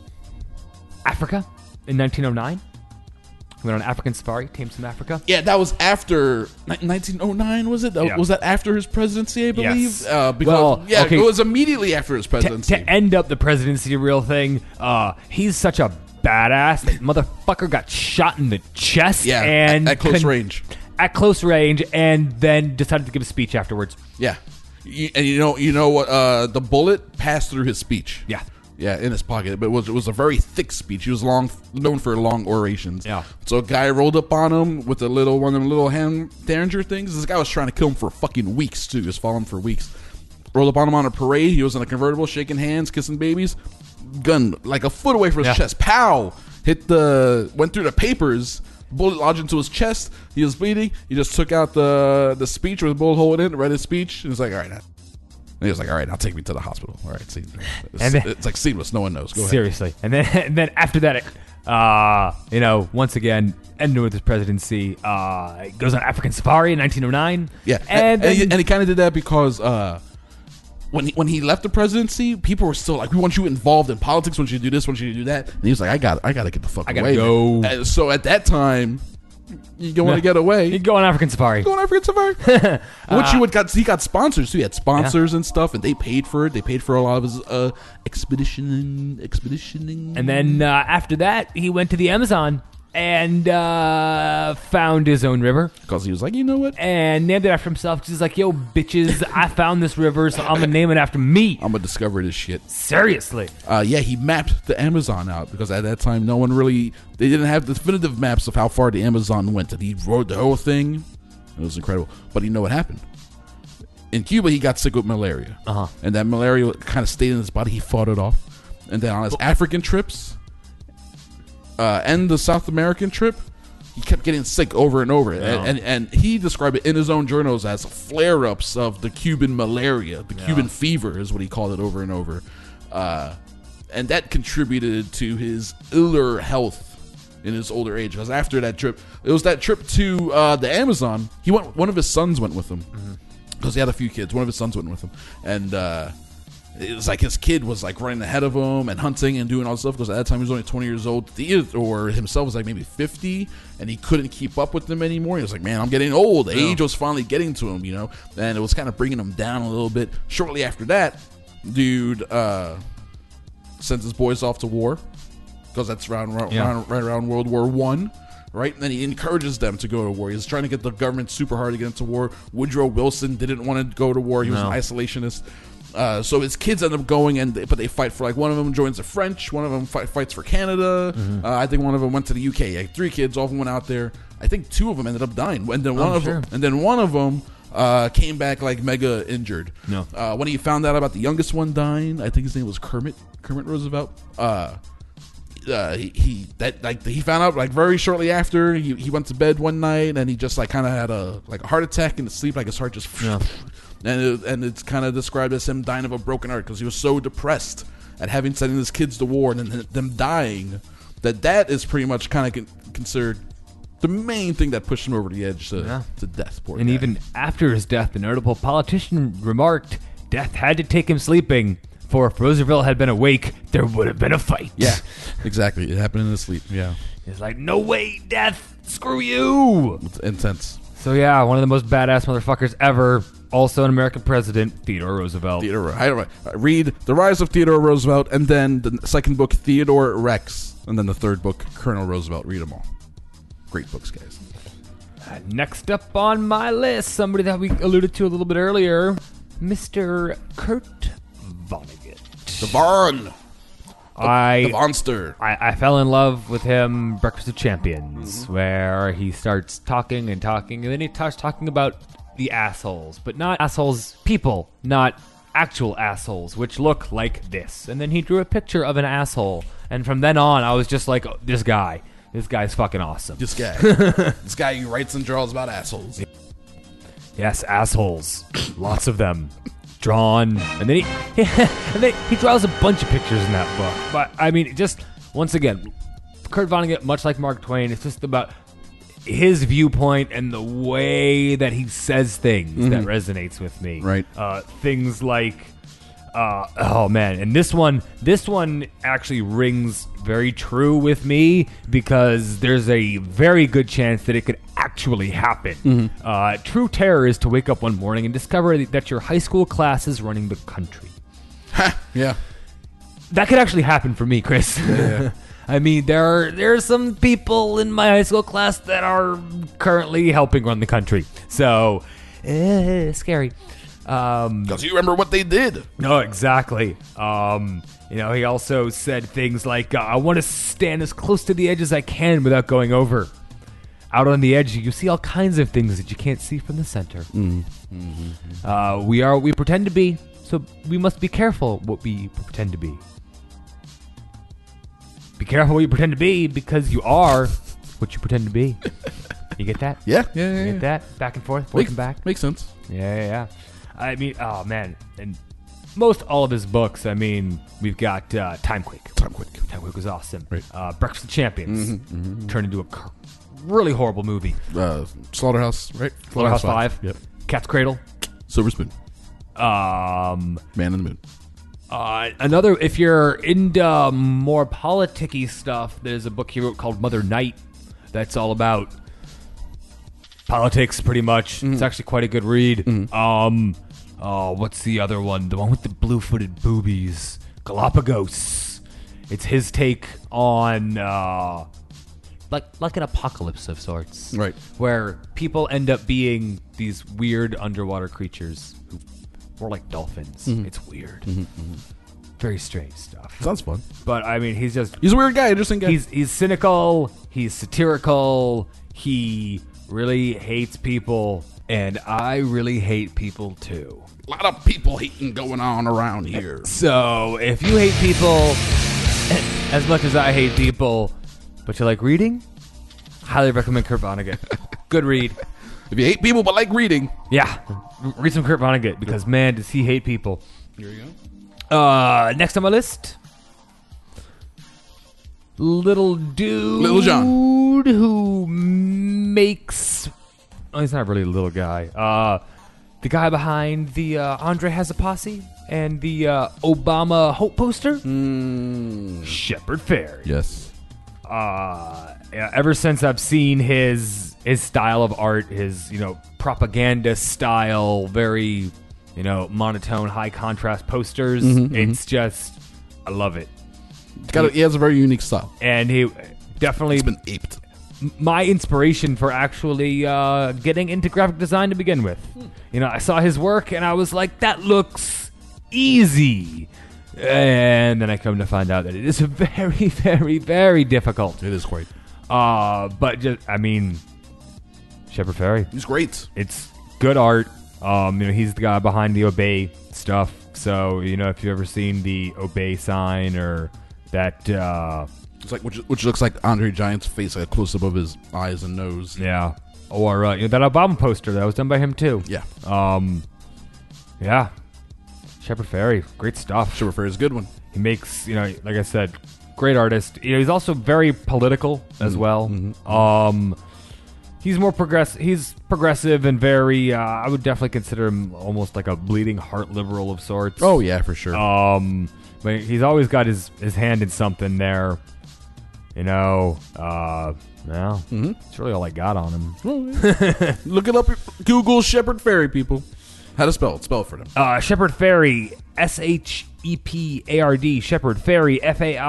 in 1909. He went on an African safari, tamed some Africa. Yeah, that was after 1909, was it? Was that after his presidency, I believe? Yes. It was immediately after his presidency. To end up the presidency real thing, he's such a badass. That motherfucker got shot in the chest. Yeah, and at close range. At close range, and then decided to give a speech afterwards. Yeah. And you know what? The bullet passed through his speech. Yeah. Yeah, in his pocket, but it was a very thick speech. He was known for long orations. Yeah. So a guy rolled up on him with one of them little hand derringer things. This guy was trying to kill him for fucking weeks too. He was following him for weeks. Rolled up on him on a parade. He was in a convertible, shaking hands, kissing babies. Gun like a foot away from his chest. Pow! Went through the papers. Bullet lodged into his chest. He was bleeding. He just took out the speech with a bullet hole in it. Read his speech. And he was like, all right. And he was like, all right, now take me to the hospital. All right, see. It's like seamless. No one knows. Go ahead. Seriously. And then after that, once again, ended with his presidency. Goes on African safari in 1909. Yeah. And he kind of did that because when he left the presidency, people were still like, we want you involved in politics. We want you to do this. We want you to do that. And he was like, I got to get the fuck away. I got to go. And so at that time, You don't want to get away. You go on African safari. Go on African safari. He got sponsors. So he had sponsors and stuff, and they paid for it. They paid for a lot of his expeditioning. And then after that, he went to the Amazon and found his own river. Because he was like, you know what? And named it after himself. He's like, yo, bitches, I found this river, so I'm going to name it after me. I'm going to discover this shit. Seriously. He mapped the Amazon out because at that time, they didn't have definitive maps of how far the Amazon went. And he wrote the whole thing. It was incredible. But you know what happened? In Cuba, he got sick with malaria. And that malaria kind of stayed in his body. He fought it off. And then on his African trips and the South American trip, he kept getting sick over and over. And he described it in his own journals as flare-ups of the Cuban malaria. The Cuban fever is what he called it over and over. And that contributed to his iller health in his older age. Because after that trip, it was that trip to the Amazon. One of his sons went with him. Because he had a few kids. One of his sons went with him. And it was like his kid was like running ahead of him and hunting and doing all this stuff. Because at that time he was only 20 years old. Theodore himself was like maybe 50. And he couldn't keep up with them anymore. He was like, man, I'm getting old. Age was finally getting to him, you know. And it was kind of bringing him down a little bit. Shortly after that, dude sends his boys off to war. Because that's right around World War I. Right? And then he encourages them to go to war. He's trying to get the government super hard to get into war. Woodrow Wilson didn't want to go to war. He was an isolationist. So his kids end up going, but they fight for, like, one of them joins the French. One of them fights for Canada. I think one of them went to the UK. Like, 3 kids, all of them went out there. I think 2 of them ended up dying. And then one of them came back, like, mega injured. When he found out about the youngest one dying, I think his name was Kermit Roosevelt. He found out like very shortly after. He went to bed one night and he just like kind of had a heart attack in his sleep, like his heart just and it's kind of described as him dying of a broken heart because he was so depressed at having sending his kids to war and then them dying that is pretty much kind of considered the main thing that pushed him over the edge to death. Poor guy. Even after his death, the notable politician remarked, "Death had to take him sleeping. For if Roosevelt had been awake, there would have been a fight." Yeah, exactly. It happened in his sleep. Yeah. He's like, no way, Death. Screw you. It's intense. So, yeah, one of the most badass motherfuckers ever. Also an American president, Theodore Roosevelt. Read The Rise of Theodore Roosevelt, and then the second book, Theodore Rex, and then the third book, Colonel Roosevelt. Read them all. Great books, guys. Next up on my list, somebody that we alluded to a little bit earlier, Mr. Kurt Vonnegut. The Vaughn. The monster. I fell in love with him, Breakfast of Champions, where he starts talking, and then he starts talking about the assholes, but not assholes people, not actual assholes, which look like this. And then he drew a picture of an asshole, and from then on, I was just like, oh, this guy's fucking awesome. This guy. This guy who writes and draws about assholes. Yes, assholes. Lots of them. Drawn, and then he draws a bunch of pictures in that book. But I mean, just once again, Kurt Vonnegut, much like Mark Twain, it's just about his viewpoint and the way that he says things that resonates with me. Right. Things like, oh man, and this one actually rings very true with me because there's a very good chance that it could actually happen. True terror is to wake up one morning and discover that your high school class is running the country. Yeah. That could actually happen for me, Chris. Yeah. I mean, there are some people in my high school class that are currently helping run the country. So, scary. Because you remember what they did. No, exactly. He also said things like, I want to stand as close to the edge as I can without going over. Out on the edge, you see all kinds of things that you can't see from the center. We pretend to be, so we must be careful what we pretend to be. Be careful what you pretend to be, because you are what you pretend to be. You get that? Yeah. You get that? Back and forth and back? Makes sense. Yeah. I mean, oh man, and most all of his books. I mean, we've got Timequake. Timequake was awesome. Right. Breakfast of Champions turned into a really horrible movie. Slaughterhouse, right? Slaughterhouse 5. Yep. Cat's Cradle. Silver Spoon. Man in the Moon. Another, if you're into more politicky stuff, there's a book he wrote called Mother Night that's all about politics, pretty much. It's actually quite a good read. What's the other one? The one with the blue-footed boobies. Galapagos. It's his take on like an apocalypse of sorts, Right. Where people end up being these weird underwater creatures who were like dolphins. It's weird. Very strange stuff. Sounds fun. But I mean, he's a weird guy, interesting guy. He's cynical. He's satirical. He really hates people, and I really hate people too. A lot of people hating going on around here. So if you hate people as much as I hate people, but you like reading, highly recommend Kurt Vonnegut. Good read. If you hate people but like reading, yeah, read some Kurt Vonnegut because man, does he hate people. Here you go. Next on my list, Little John, who makes. Oh, he's not really a little guy. The guy behind the Andre Has a Posse and the Obama Hope poster, Shepard Fairey. Yes. Ever since I've seen his style of art, his propaganda style, very monotone, high contrast posters. It's just, I love it. He has a very unique style, and he definitely it's been aped. My inspiration for actually getting into graphic design to begin with. I saw his work and I was like, that looks easy. And then I come to find out that it is very, very, very difficult. It is quite. But just, I mean, Shepard Fairey. He's great. It's good art. He's the guy behind the Obey stuff. So, if you've ever seen the Obey sign or that... It's like which looks like Andre Giant's face, like close up of his eyes and nose. Yeah. Or that Obama poster that was done by him too. Yeah. Yeah. Shepard Fairey, great stuff. Shepard Fairey's a good one. He makes, like I said, great artist. He's also very political as well. He's more He's progressive and very. I would definitely consider him almost like a bleeding heart liberal of sorts. Oh yeah, for sure. But he's always got his hand in something there. It's really all I got on him. Look it up. Google Shepard Fairey, people. How to spell it? Spell it for them. Shepard Fairey, Shepard. Shepard Fairey,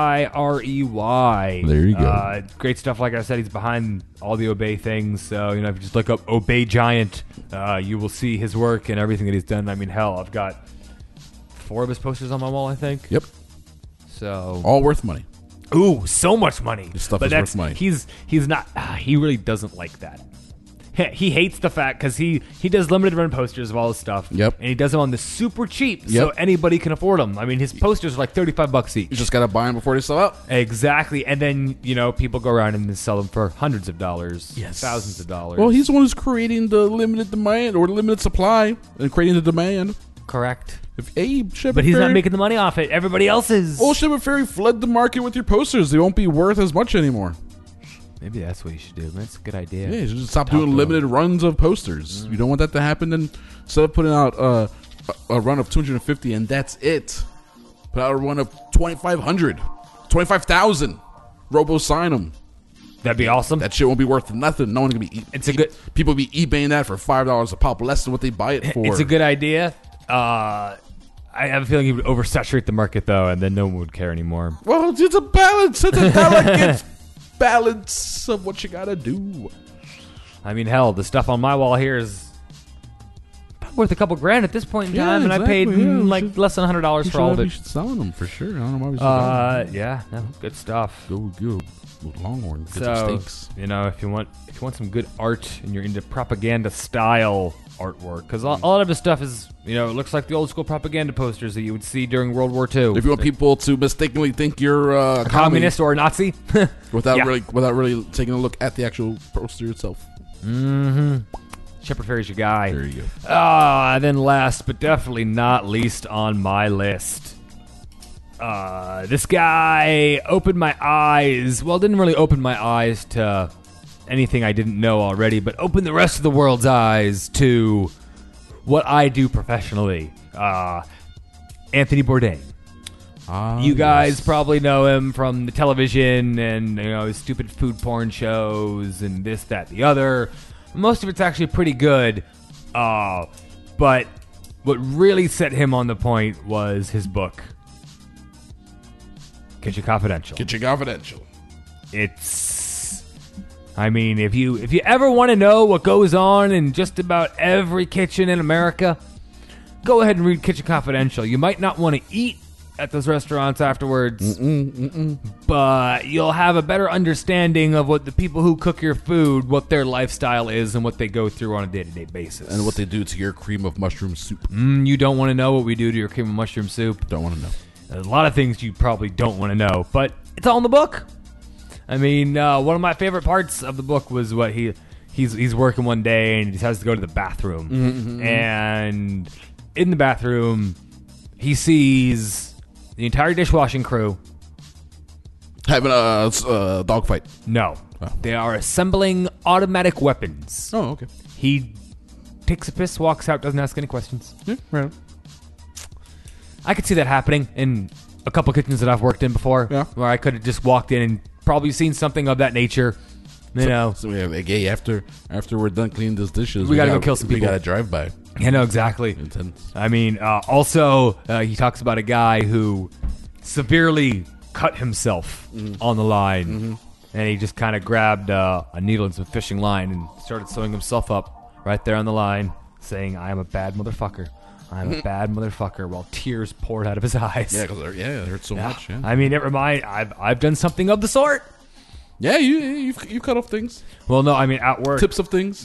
Fairey. There you go. Great stuff. Like I said, he's behind all the Obey things. So, if you just look up Obey Giant, you will see his work and everything that he's done. I mean, hell, I've got 4 of his posters on my wall, I think. Yep. So all worth money. Ooh, so much money. This stuff is worth money. He's not. He really doesn't like that. He hates the fact because he does limited run posters of all his stuff. Yep. And he does them on the super cheap, so anybody can afford them. I mean, his posters are like $35 each. You just gotta buy them before they sell out. Exactly, and then people go around and then sell them for hundreds of dollars, yes, thousands of dollars. Well, he's the one who's creating the limited demand or limited supply and creating the demand. Correct. But he's not making the money off it. Everybody else is. Well, Shepard Fairey flood the market with your posters. They won't be worth as much anymore. Maybe that's what you should do. That's a good idea. Yeah, you should just stop doing limited runs of posters. You don't want that to happen. Then instead of putting out a run of 250 and that's it, put out a run of 2,500, 25,000. Robo sign them. That'd be awesome. That shit won't be worth nothing. No one can be. People be eBaying that for $5 a pop, less than what they buy it for. It's a good idea. I have a feeling he would oversaturate the market, though, and then no one would care anymore. Well, it's a balance. It's a delicate balance of what you gotta do. I mean, hell, the stuff on my wall here is probably worth a couple grand at this point in time, and exactly. I paid less than $100 for all of it. You should sell them for sure. I don't know why we should. Yeah, no, good stuff. Go Longhorn. Get So, some steaks. if you want some good art and you're into propaganda style artwork, because a lot of his stuff is, it looks like the old school propaganda posters that you would see during World War II. If you want people to mistakenly think you're a communist or a Nazi, without really taking a look at the actual poster itself. Shepard Fairey's your guy. There you go. And then last but definitely not least on my list, this guy opened my eyes. Well, didn't really open my eyes to anything I didn't know already, but opened the rest of the world's eyes to what I do professionally. Anthony Bourdain. You guys probably know him from the television and his stupid food porn shows and this, that, the other. Most of it's actually pretty good. But what really set him on the point was his book, Kitchen Confidential. Kitchen Confidential. I mean, if you ever want to know what goes on in just about every kitchen in America, go ahead and read Kitchen Confidential. You might not want to eat at those restaurants afterwards, but you'll have a better understanding of what the people who cook your food, what their lifestyle is, and what they go through on a day-to-day basis. And what they do to your cream of mushroom soup. You don't want to know what we do to your cream of mushroom soup. Don't want to know. There's a lot of things you probably don't want to know, but it's all in the book. I mean, one of my favorite parts of the book was what he's working one day and he decides to go to the bathroom. And in the bathroom, he sees the entire dishwashing crew having a dogfight. No. Oh. They are assembling automatic weapons. Oh, okay. He takes a piss, walks out, doesn't ask any questions. Yeah, right. I could see that happening in a couple kitchens that I've worked in before, where I could have just walked in and probably seen something of that nature. So we have a gay after we're done cleaning those dishes. We gotta go kill some people. We gotta drive by. Yeah, no, exactly. Intense. I mean, also, he talks about a guy who severely cut himself on the line, and he just kind of grabbed a needle and some fishing line and started sewing himself up right there on the line, saying, "I am a bad motherfucker. I'm a bad motherfucker," while tears poured out of his eyes. Yeah, because it hurts so much. Yeah. I mean, I've done something of the sort. Yeah, you cut off things. Well, no, I mean at work. Tips of things.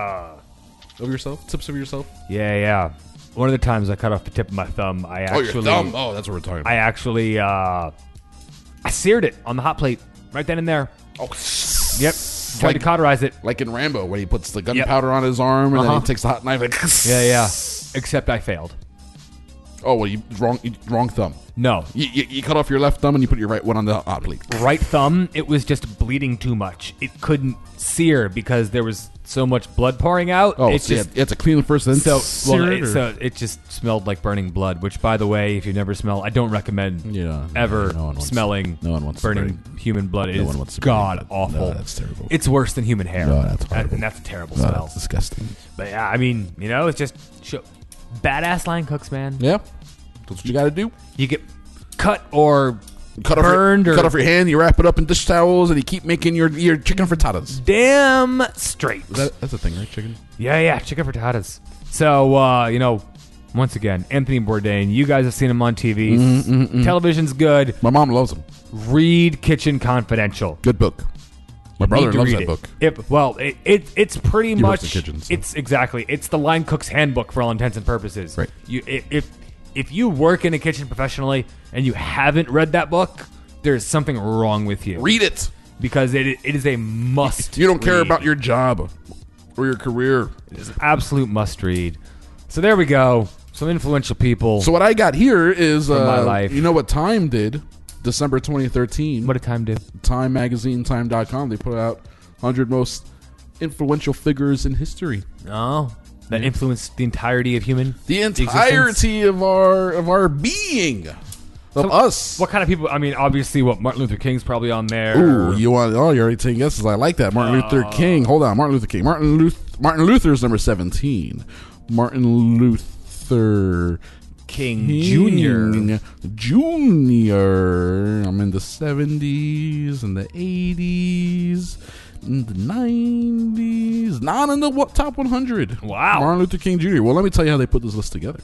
Of yourself. Tips of yourself. Yeah. One of the times I cut off the tip of my thumb, I actually. Your thumb. Oh, that's what we're talking about. I actually I seared it on the hot plate right then and there. Oh, yep. Tried to cauterize it, like in Rambo, when he puts the gunpowder on his arm and then he takes the hot knife. And yeah. Except I failed. Oh, well, wrong thumb. No. You cut off your left thumb and you put your right one on the hot plate. Right thumb, it was just bleeding too much. It couldn't sear because there was so much blood pouring out. Oh, so you have to clean it first, then sear it? So it just smelled like burning blood, which, by the way, if you never smell, I don't recommend smelling burning human blood. It is god-awful. No, that's terrible. It's worse than human hair. No, that's horrible. And that's a terrible smell. That's disgusting. But yeah, I mean, it's just badass line cooks, man. Yeah. That's what you got to do. You get cut or burned cut off your hand, you wrap it up in dish towels, and you keep making your chicken frittatas. Damn straight. That's a thing, right? Chicken? Yeah, chicken frittatas. So, once again, Anthony Bourdain, you guys have seen him on TV. Television's good. My mom loves him. Read Kitchen Confidential. Good book. My brother loves that book. It's pretty much kitchen, so. It's the line cook's handbook for all intents and purposes. Right. If you work in a kitchen professionally and you haven't read that book, there's something wrong with you. Read it, because it is a must. You don't care about your job or your career. It is an absolute must read. So there we go. Some influential people. So what I got here is my life. You know what Time did? December 2013. What did Time do? Time magazine, Time.com. They put out 100 most influential figures in history. Oh, that influenced the entirety of human. The entirety of our being. Of us. What kind of people? I mean, obviously, Martin Luther King's probably on there. Ooh, you're already taking guesses. I like that. Martin Luther King. Hold on, Martin Luther King. Martin Luther's number 17. Martin Luther King Jr. I'm in the 70s and the 80s. In the 90s, not in the top 100. Wow. Martin Luther King Jr. Well, let me tell you how they put this list together.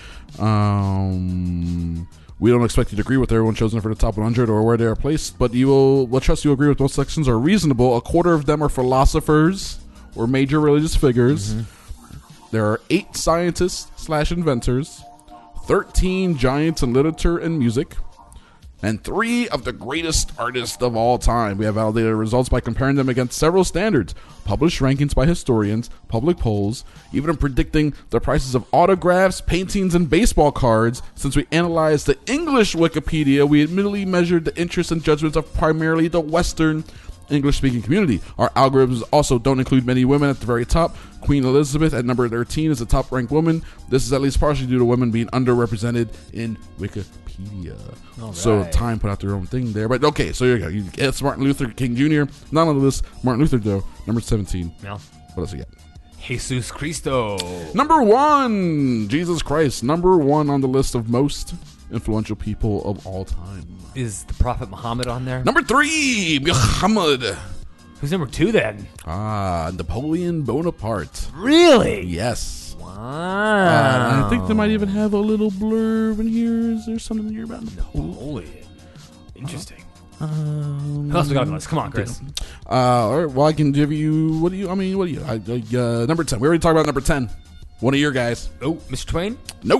We don't expect you to agree with everyone chosen for the top 100 or where they are placed, but we'll trust you'll agree with most sections are reasonable. A quarter of them are philosophers or major religious figures. There are 8 scientists / inventors, 13 giants in literature and music, and 3 of the greatest artists of all time. We have validated results by comparing them against several standards, published rankings by historians, public polls, even in predicting the prices of autographs, paintings, and baseball cards. Since we analyzed the English Wikipedia, we admittedly measured the interests and judgments of primarily the Western English-speaking community. Our algorithms also don't include many women at the very top. Queen Elizabeth at number 13 is the top-ranked woman. This is at least partially due to women being underrepresented in Wikipedia. Right. So Time put out their own thing there. But okay, so here you go. It's Martin Luther King Jr. Not on the list. Martin Luther, though, number 17. Yeah. What else you got? Jesus Cristo. Number 1, Jesus Christ. Number 1 on the list of most influential people of all time. Is the Prophet Muhammad on there? Number 3, Muhammad. Who's number 2 then? Napoleon Bonaparte. Really? Yes. Wow. I think they might even have a little blurb in here. Is there something here about Napoleon? Interesting. Who else we got on the list? Come on, Chris. All right, well, I can give you. What do you? Number 10. We already talked about number 10. One of your guys. Oh, Mr. Twain? Nope.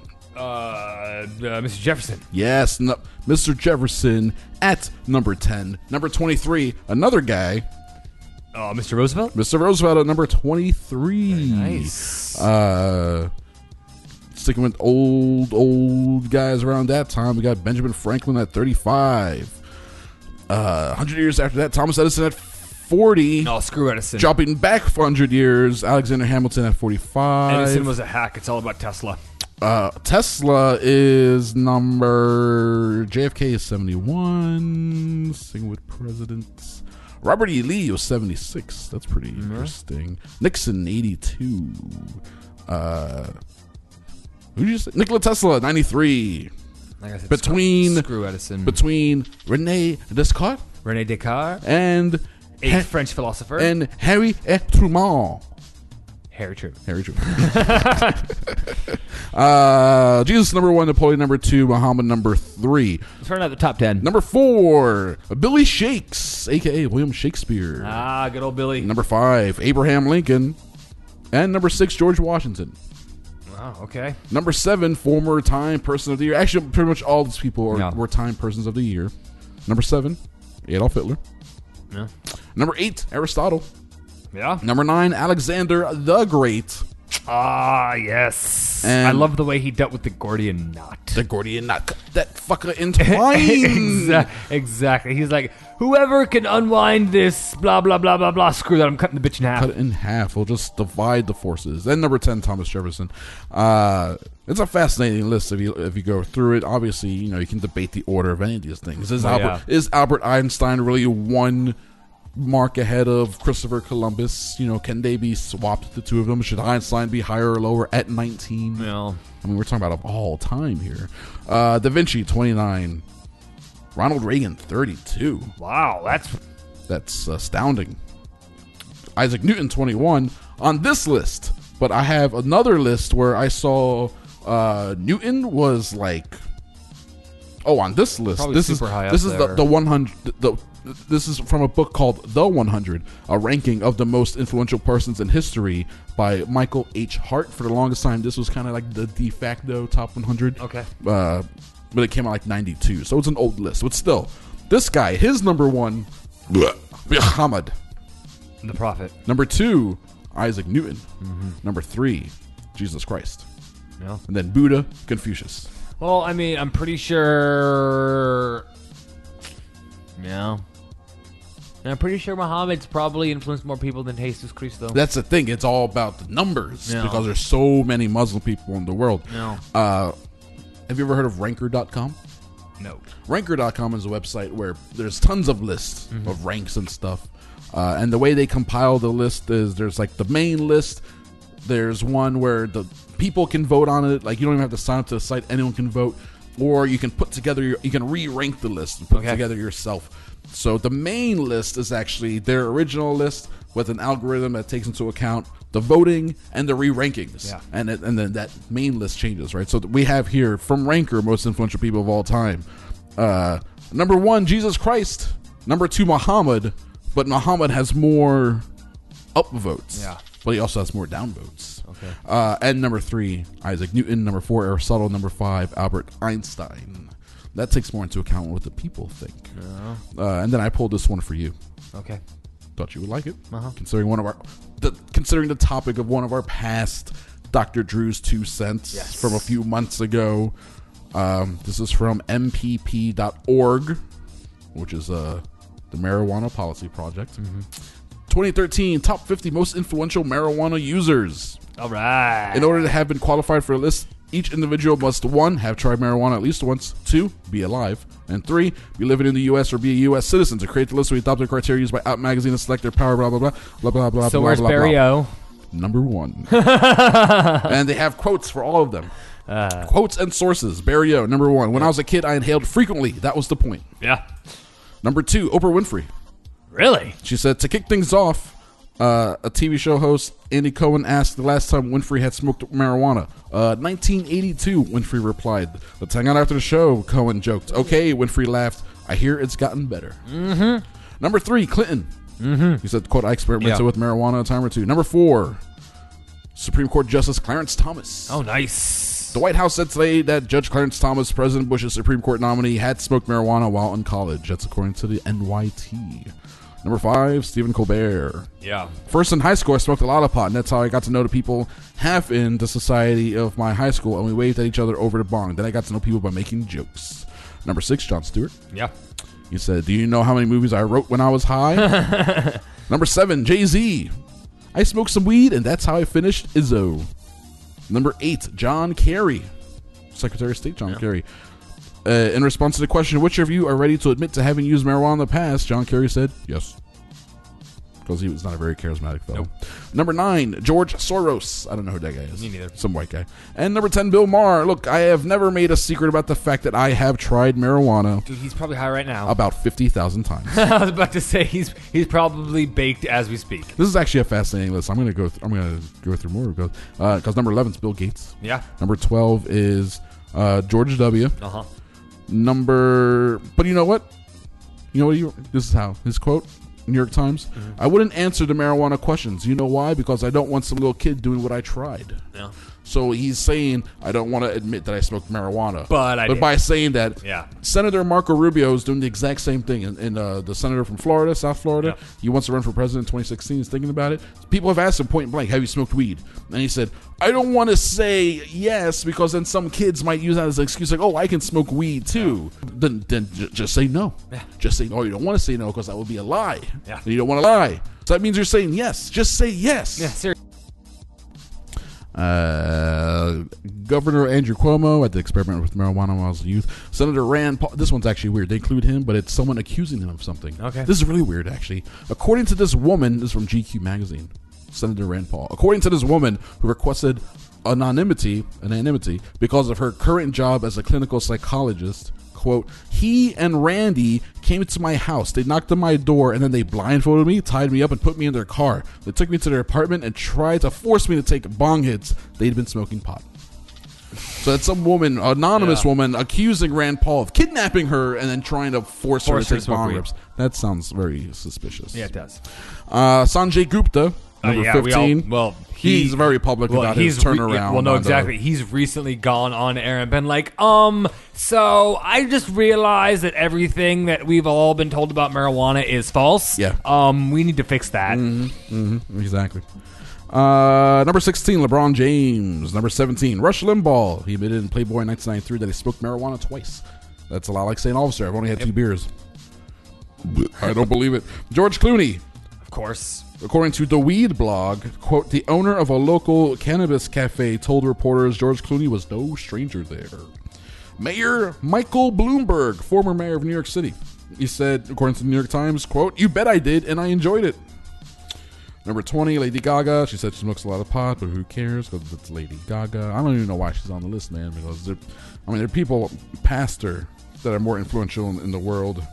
Mr. Jefferson. Yes, no, Mr. Jefferson at number 10. Number 23, another guy. Mr. Roosevelt? Mr. Roosevelt at number 23. Very nice. Sticking with old guys around that time, we got Benjamin Franklin at 35. 100 years after that, Thomas Edison at 40. No, screw Edison. Dropping back for 100 years, Alexander Hamilton at 45. Edison was a hack. It's all about Tesla. Tesla is number... JFK is 71. Sticking with presidents. Robert E. Lee was 76. That's pretty interesting. Nixon, 82. Who did you say? Nikola Tesla, 93. Like I said, Between Edison. Between Rene Descartes Rene Descartes. and A French philosopher. and Harry Truman. Harry Truman. Jesus number 1, Napoleon number 2, Muhammad number 3. Let's run out the top 10. Number 4, Billy Shakes, a.k.a. William Shakespeare. Good old Billy. Number 5, Abraham Lincoln. And number 6, George Washington. Wow, okay. Number 7, former Time Person of the Year. Actually, pretty much all these people were Time Persons of the Year. Number 7, Adolf Hitler. Yeah. Number 8, Aristotle. Yeah. Number 9, Alexander the Great. Yes. And I love the way he dealt with the Gordian knot. The Gordian knot. That fucker entwined. Exactly. He's like, whoever can unwind this, blah, blah, blah, blah, blah. Screw that. I'm cutting the bitch in half. Cut it in half. We'll just divide the forces. Then number 10, Thomas Jefferson. It's a fascinating list if you go through it. Obviously, you can debate the order of any of these things. Is Albert Einstein really one mark ahead of Christopher Columbus? Can they be swapped, the two of them? Should Einstein be higher or lower at 19? No. I mean, we're talking about of all time here. Da Vinci, 29. Ronald Reagan, 32. Wow, That's astounding. Isaac Newton, 21. On this list, but I have another list where I saw Newton was like... Oh, on this list, probably this super is high this up is there. the 100. This is from a book called The 100, a ranking of the most influential persons in history by Michael H. Hart. For the longest time, this was kind of like the de facto top 100. Okay. But it came out like 92, so it's an old list. But still, this guy, his number 1, Muhammad. The Prophet. Number 2, Isaac Newton. Number 3, Jesus Christ. Yeah. And then Buddha, Confucius. Well, I mean, I'm pretty sure... Yeah. I'm pretty sure Muhammad's probably influenced more people than Jesus Cristo. That's the thing. It's all about the numbers Yeah. because there's so many Muslim people in the world. No. Have you ever heard of Ranker.com? No. Ranker.com is a website where there's tons of lists of ranks and stuff. And the way they compile the list is there's like the main list. There's one where the people can vote on it. Like you don't even have to sign up to the site. Anyone can vote. Or you can put together, you can re-rank the list and put it together yourself. So the main list is actually their original list with an algorithm that takes into account the voting and the re-rankings. Yeah. And then that main list changes, right? So we have here from Ranker, most influential people of all time. Number 1, Jesus Christ. Number 2, Muhammad. But Muhammad has more upvotes. Yeah. But he also has more downvotes. Okay. And number 3, Isaac Newton. Number 4, Aristotle. Number 5, Albert Einstein. That takes more into account what the people think. And then I pulled this one for you. Okay. Thought you would like it. Uh-huh. Considering the topic of one of our past Dr. Drew's 2 cents from a few months ago. This is from mpp.org, which is the Marijuana Policy Project. 2013, top 50 most influential marijuana users. All right. In order to have been qualified for a list, Each individual must 1. Have tried marijuana at least once, 2. Be alive, and 3. Be living in the U.S. or be a U.S. citizen. To create the list, we adopted criteria used by Out Magazine to select their power, blah, blah, blah, blah, blah, blah, So blah, where's blah, Barry blah. O? Number 1. And they have quotes for all of them. Quotes and sources. Barry O, number 1. When I was a kid, I inhaled frequently. That was the point. Yeah. Number 2, Oprah Winfrey. Really? She said, to kick things off, a TV show host, Andy Cohen, asked the last time Winfrey had smoked marijuana. 1982, Winfrey replied. Let's hang out after the show, Cohen joked. Okay, Winfrey laughed. I hear it's gotten better. Mm-hmm. Number 3, Clinton. Mm-hmm. He said, quote, I experimented with marijuana a time or two. Number 4, Supreme Court Justice Clarence Thomas. Oh, nice. The White House said today that Judge Clarence Thomas, President Bush's Supreme Court nominee, had smoked marijuana while in college. That's according to the NYT. Number 5, Stephen Colbert. Yeah. First in high school, I smoked a lot of pot, and that's how I got to know the people half in the society of my high school, and we waved at each other over the bong. Then I got to know people by making jokes. Number 6, Jon Stewart. Yeah. He said, do you know how many movies I wrote when I was high? Number 7, Jay-Z. I smoked some weed, and that's how I finished Izzo. Number 8, John Kerry. Secretary of State John Kerry. In response to the question, which of you are ready to admit to having used marijuana in the past, John Kerry said, yes. Because he was not a very charismatic fellow. Nope. Number 9, George Soros. I don't know who that guy is. Me neither. Some white guy. And number 10, Bill Maher. Look, I have never made a secret about the fact that I have tried marijuana. Dude, he's probably high right now. About 50,000 times. I was about to say he's probably baked as we speak. This is actually a fascinating list. I'm gonna go through more because number 11 is Bill Gates. Yeah. Number 12 is George W. Uh-huh. But you know what? This is how his quote. New York Times. Mm-hmm. I wouldn't answer the marijuana questions. You know why? Because I don't want some little kid doing what I tried. Yeah. So he's saying, I don't want to admit that I smoked marijuana. But by saying that, Senator Marco Rubio is doing the exact same thing. And the senator from Florida, South Florida, he wants to run for president in 2016. He's thinking about it. People have asked him point blank, have you smoked weed? And he said, I don't want to say yes because then some kids might use that as an excuse like, oh, I can smoke weed too. Yeah. Then just say no. Yeah. Just say, oh, you don't want to say no because that would be a lie. Yeah. And you don't want to lie. So that means you're saying yes. Just say yes. Yeah, seriously. Governor Andrew Cuomo had to experiment with marijuana when I was a youth. Senator Rand Paul. This one's actually weird. They include him, but it's someone accusing him of something. Okay. This is really weird, actually. According to this woman, this is from GQ magazine. Senator Rand Paul. According to this woman who requested anonymity because of her current job as a clinical psychologist. Quote, he and Randy came to my house. They knocked on my door and then they blindfolded me, tied me up, and put me in their car. They took me to their apartment and tried to force me to take bong hits. They'd been smoking pot. So that's some woman, anonymous woman, accusing Rand Paul of kidnapping her and then trying to force her to take bong rips. That sounds very suspicious. Yeah, it does. Sanjay Gupta, number 15. He's very public about his turnaround. Exactly. He's recently gone on air and been like, so I just realized that everything that we've all been told about marijuana is false. Yeah. We need to fix that. Exactly. Number 16, LeBron James. Number 17, Rush Limbaugh. He admitted in Playboy in 1993 that he smoked marijuana twice. That's a lot like saying, officer, I've only had 2 beers. I don't believe it. George Clooney. Of course. According to the Weed blog, quote, the owner of a local cannabis cafe told reporters George Clooney was no stranger there. Mayor Michael Bloomberg, former mayor of New York City. He said, according to the New York Times, quote, you bet I did, and I enjoyed it. Number 20, Lady Gaga. She said she smokes a lot of pot, but who cares? Because it's Lady Gaga. I don't even know why she's on the list, man. Because there are people past her that are more influential in the world.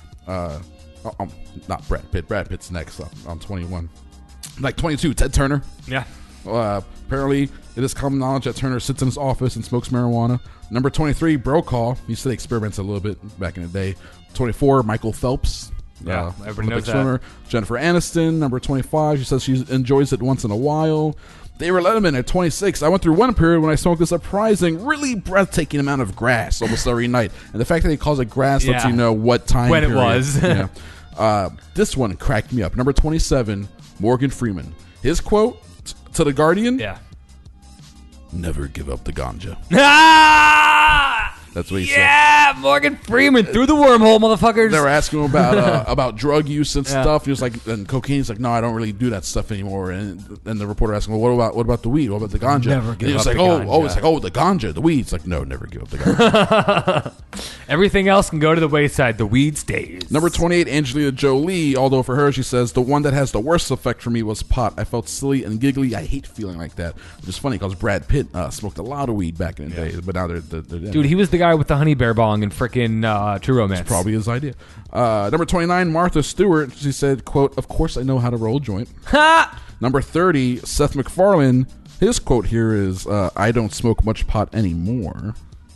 Not Brad Pitt. Brad Pitt's next on 21. Like 22, Ted Turner. Yeah. Apparently, it is common knowledge that Turner sits in his office and smokes marijuana. Number 23, Brokaw. He said he experiments a little bit back in the day. 24, Michael Phelps. Yeah, everybody knows swimmer. that. Jennifer Aniston, number 25. She says she enjoys it once in a while. David Letterman at 26. I went through one period when I smoked a surprising, really breathtaking amount of grass almost every night. And the fact that he calls it grass lets you know what time when period. It was. Yeah. This one cracked me up. Number 27, Morgan Freeman. His quote to The Guardian. Yeah. Never give up the ganja. That's what he said. Yeah, Morgan Freeman through the wormhole, motherfuckers. They were asking him about drug use and stuff. He was like, and cocaine. He's like, no, I don't really do that stuff anymore. And the reporter asked him, well, what about the weed? What about the ganja? Never and give he was up like, the ganja. it's like, the ganja, the weed. It's like, no, never give up the ganja. Everything else can go to the wayside. The weed stays. Number 28, Angelina Jolie. Although for her, she says, the one that has the worst effect for me was pot. I felt silly and giggly. I hate feeling like that. Which is funny because Brad Pitt smoked a lot of weed back in the day, but now they're dead. Dude, he was the guy with the honey bear bong and frickin' True Romance. It's probably his idea. Number 29, Martha Stewart. She said, quote, of course I know how to roll a joint. Ha! Number 30, Seth MacFarlane. His quote here is, I don't smoke much pot anymore.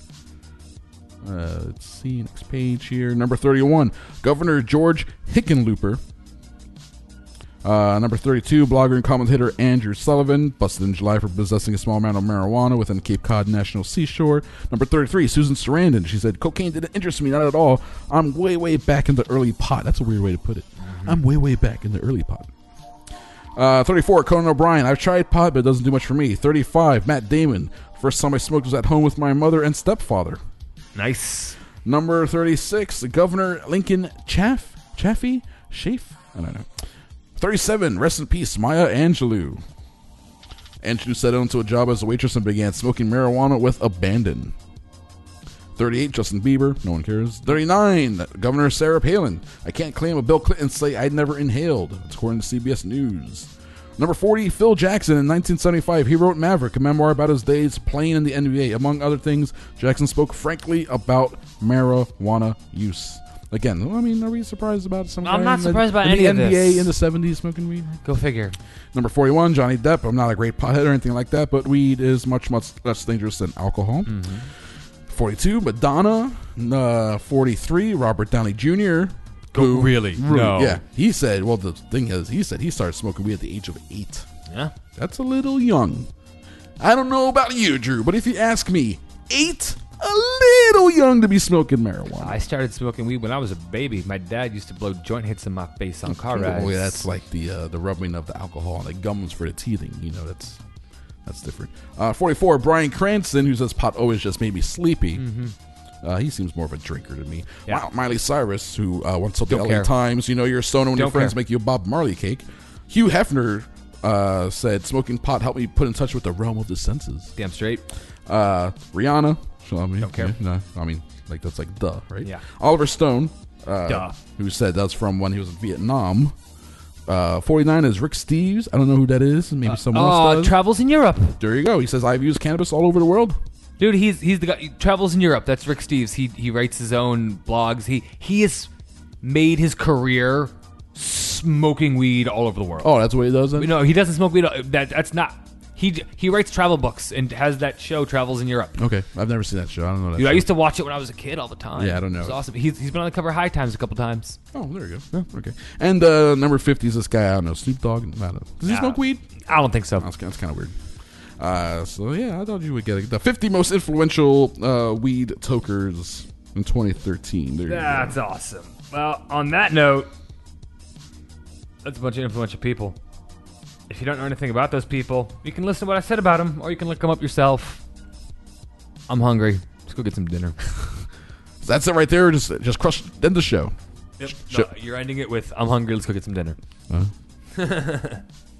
Let's see, next page here. Number 31, Governor George Hickenlooper. Number 32, blogger and commentator Andrew Sullivan, busted in July for possessing a small amount of marijuana within Cape Cod National Seashore. Number 33, Susan Sarandon. She said, cocaine didn't interest me, not at all. I'm way, way back in the early pot. That's a weird way to put it. I'm way, way back in the early pot. 34, Conan O'Brien. I've tried pot, but it doesn't do much for me. 35, Matt Damon. First time I smoked was at home with my mother and stepfather. Nice. Number 36, Governor Lincoln Chaffee? I don't know. 37, rest in peace, Maya Angelou. Angelou settled into a job as a waitress and began smoking marijuana with abandon. 38, Justin Bieber. No one cares. 39, Governor Sarah Palin. I can't claim a Bill Clinton say I'd never inhaled. That's according to CBS News. Number 40, Phil Jackson. In 1975, he wrote Maverick, a memoir about his days playing in the NBA. Among other things, Jackson spoke frankly about marijuana use. Again, I mean, are we surprised about some guy I'm not surprised about any the of NBA this. in the 70s smoking weed? Go figure. Number 41, Johnny Depp. I'm not a great pothead or anything like that, but weed is much, much less dangerous than alcohol. 42, Madonna. 43, Robert Downey Jr. Really? No. Yeah. He said, well, the thing is, he said he started smoking weed at the age of 8. Yeah. That's a little young. I don't know about you, Drew, but if you ask me, 8? A little young to be smoking marijuana. I started smoking weed when I was a baby. My dad used to blow joint hits in my face on car rides. Oh, yeah, that's like the rubbing of the alcohol and the gums for the teething. You know, that's different. 44, Bryan Cranston, who says pot always just made me sleepy. He seems more of a drinker to me. Yeah. Wow, Miley Cyrus, who once told the Don't LA care. Times, you know, you're a stoner when your Don't friends care. make you a Bob Marley cake. Hugh Hefner said, smoking pot helped me put in touch with the realm of the senses. Damn straight. Rihanna. Don't care. No, I mean, like, that's like duh, right? Yeah. Oliver Stone, Duh. who said that's from when he was in Vietnam. 49 is Rick Steves. I don't know who that is. Maybe someone else does. Travels in Europe. There you go. He says, I've used cannabis all over the world. Dude, he's the guy. He travels in Europe. That's Rick Steves. He writes his own blogs. He has made his career smoking weed all over the world. Oh, that's what he does then? No, he doesn't smoke weed. That's not. He writes travel books and has that show, Travels in Europe. Okay. I've never seen that show. I don't know that Dude, show. I used to watch it when I was a kid all the time. Yeah, I don't know. It was awesome. He's been on the cover of High Times a couple times. Oh, there you go. Oh, okay. And number 50 is this guy. I don't know. Snoop Dogg. I don't know. Does he smoke weed? I don't think so. That's kind of weird. So, yeah, I thought you would get it. The 50 most influential weed tokers in 2013. There you That's go. awesome. Well, on that note, that's a bunch of influential people. If you don't know anything about those people, you can listen to what I said about them, or you can look them up yourself. I'm hungry. Let's go get some dinner. That's it right there. Just crush. End the show. No, you're ending it with, I'm hungry. Let's go get some dinner.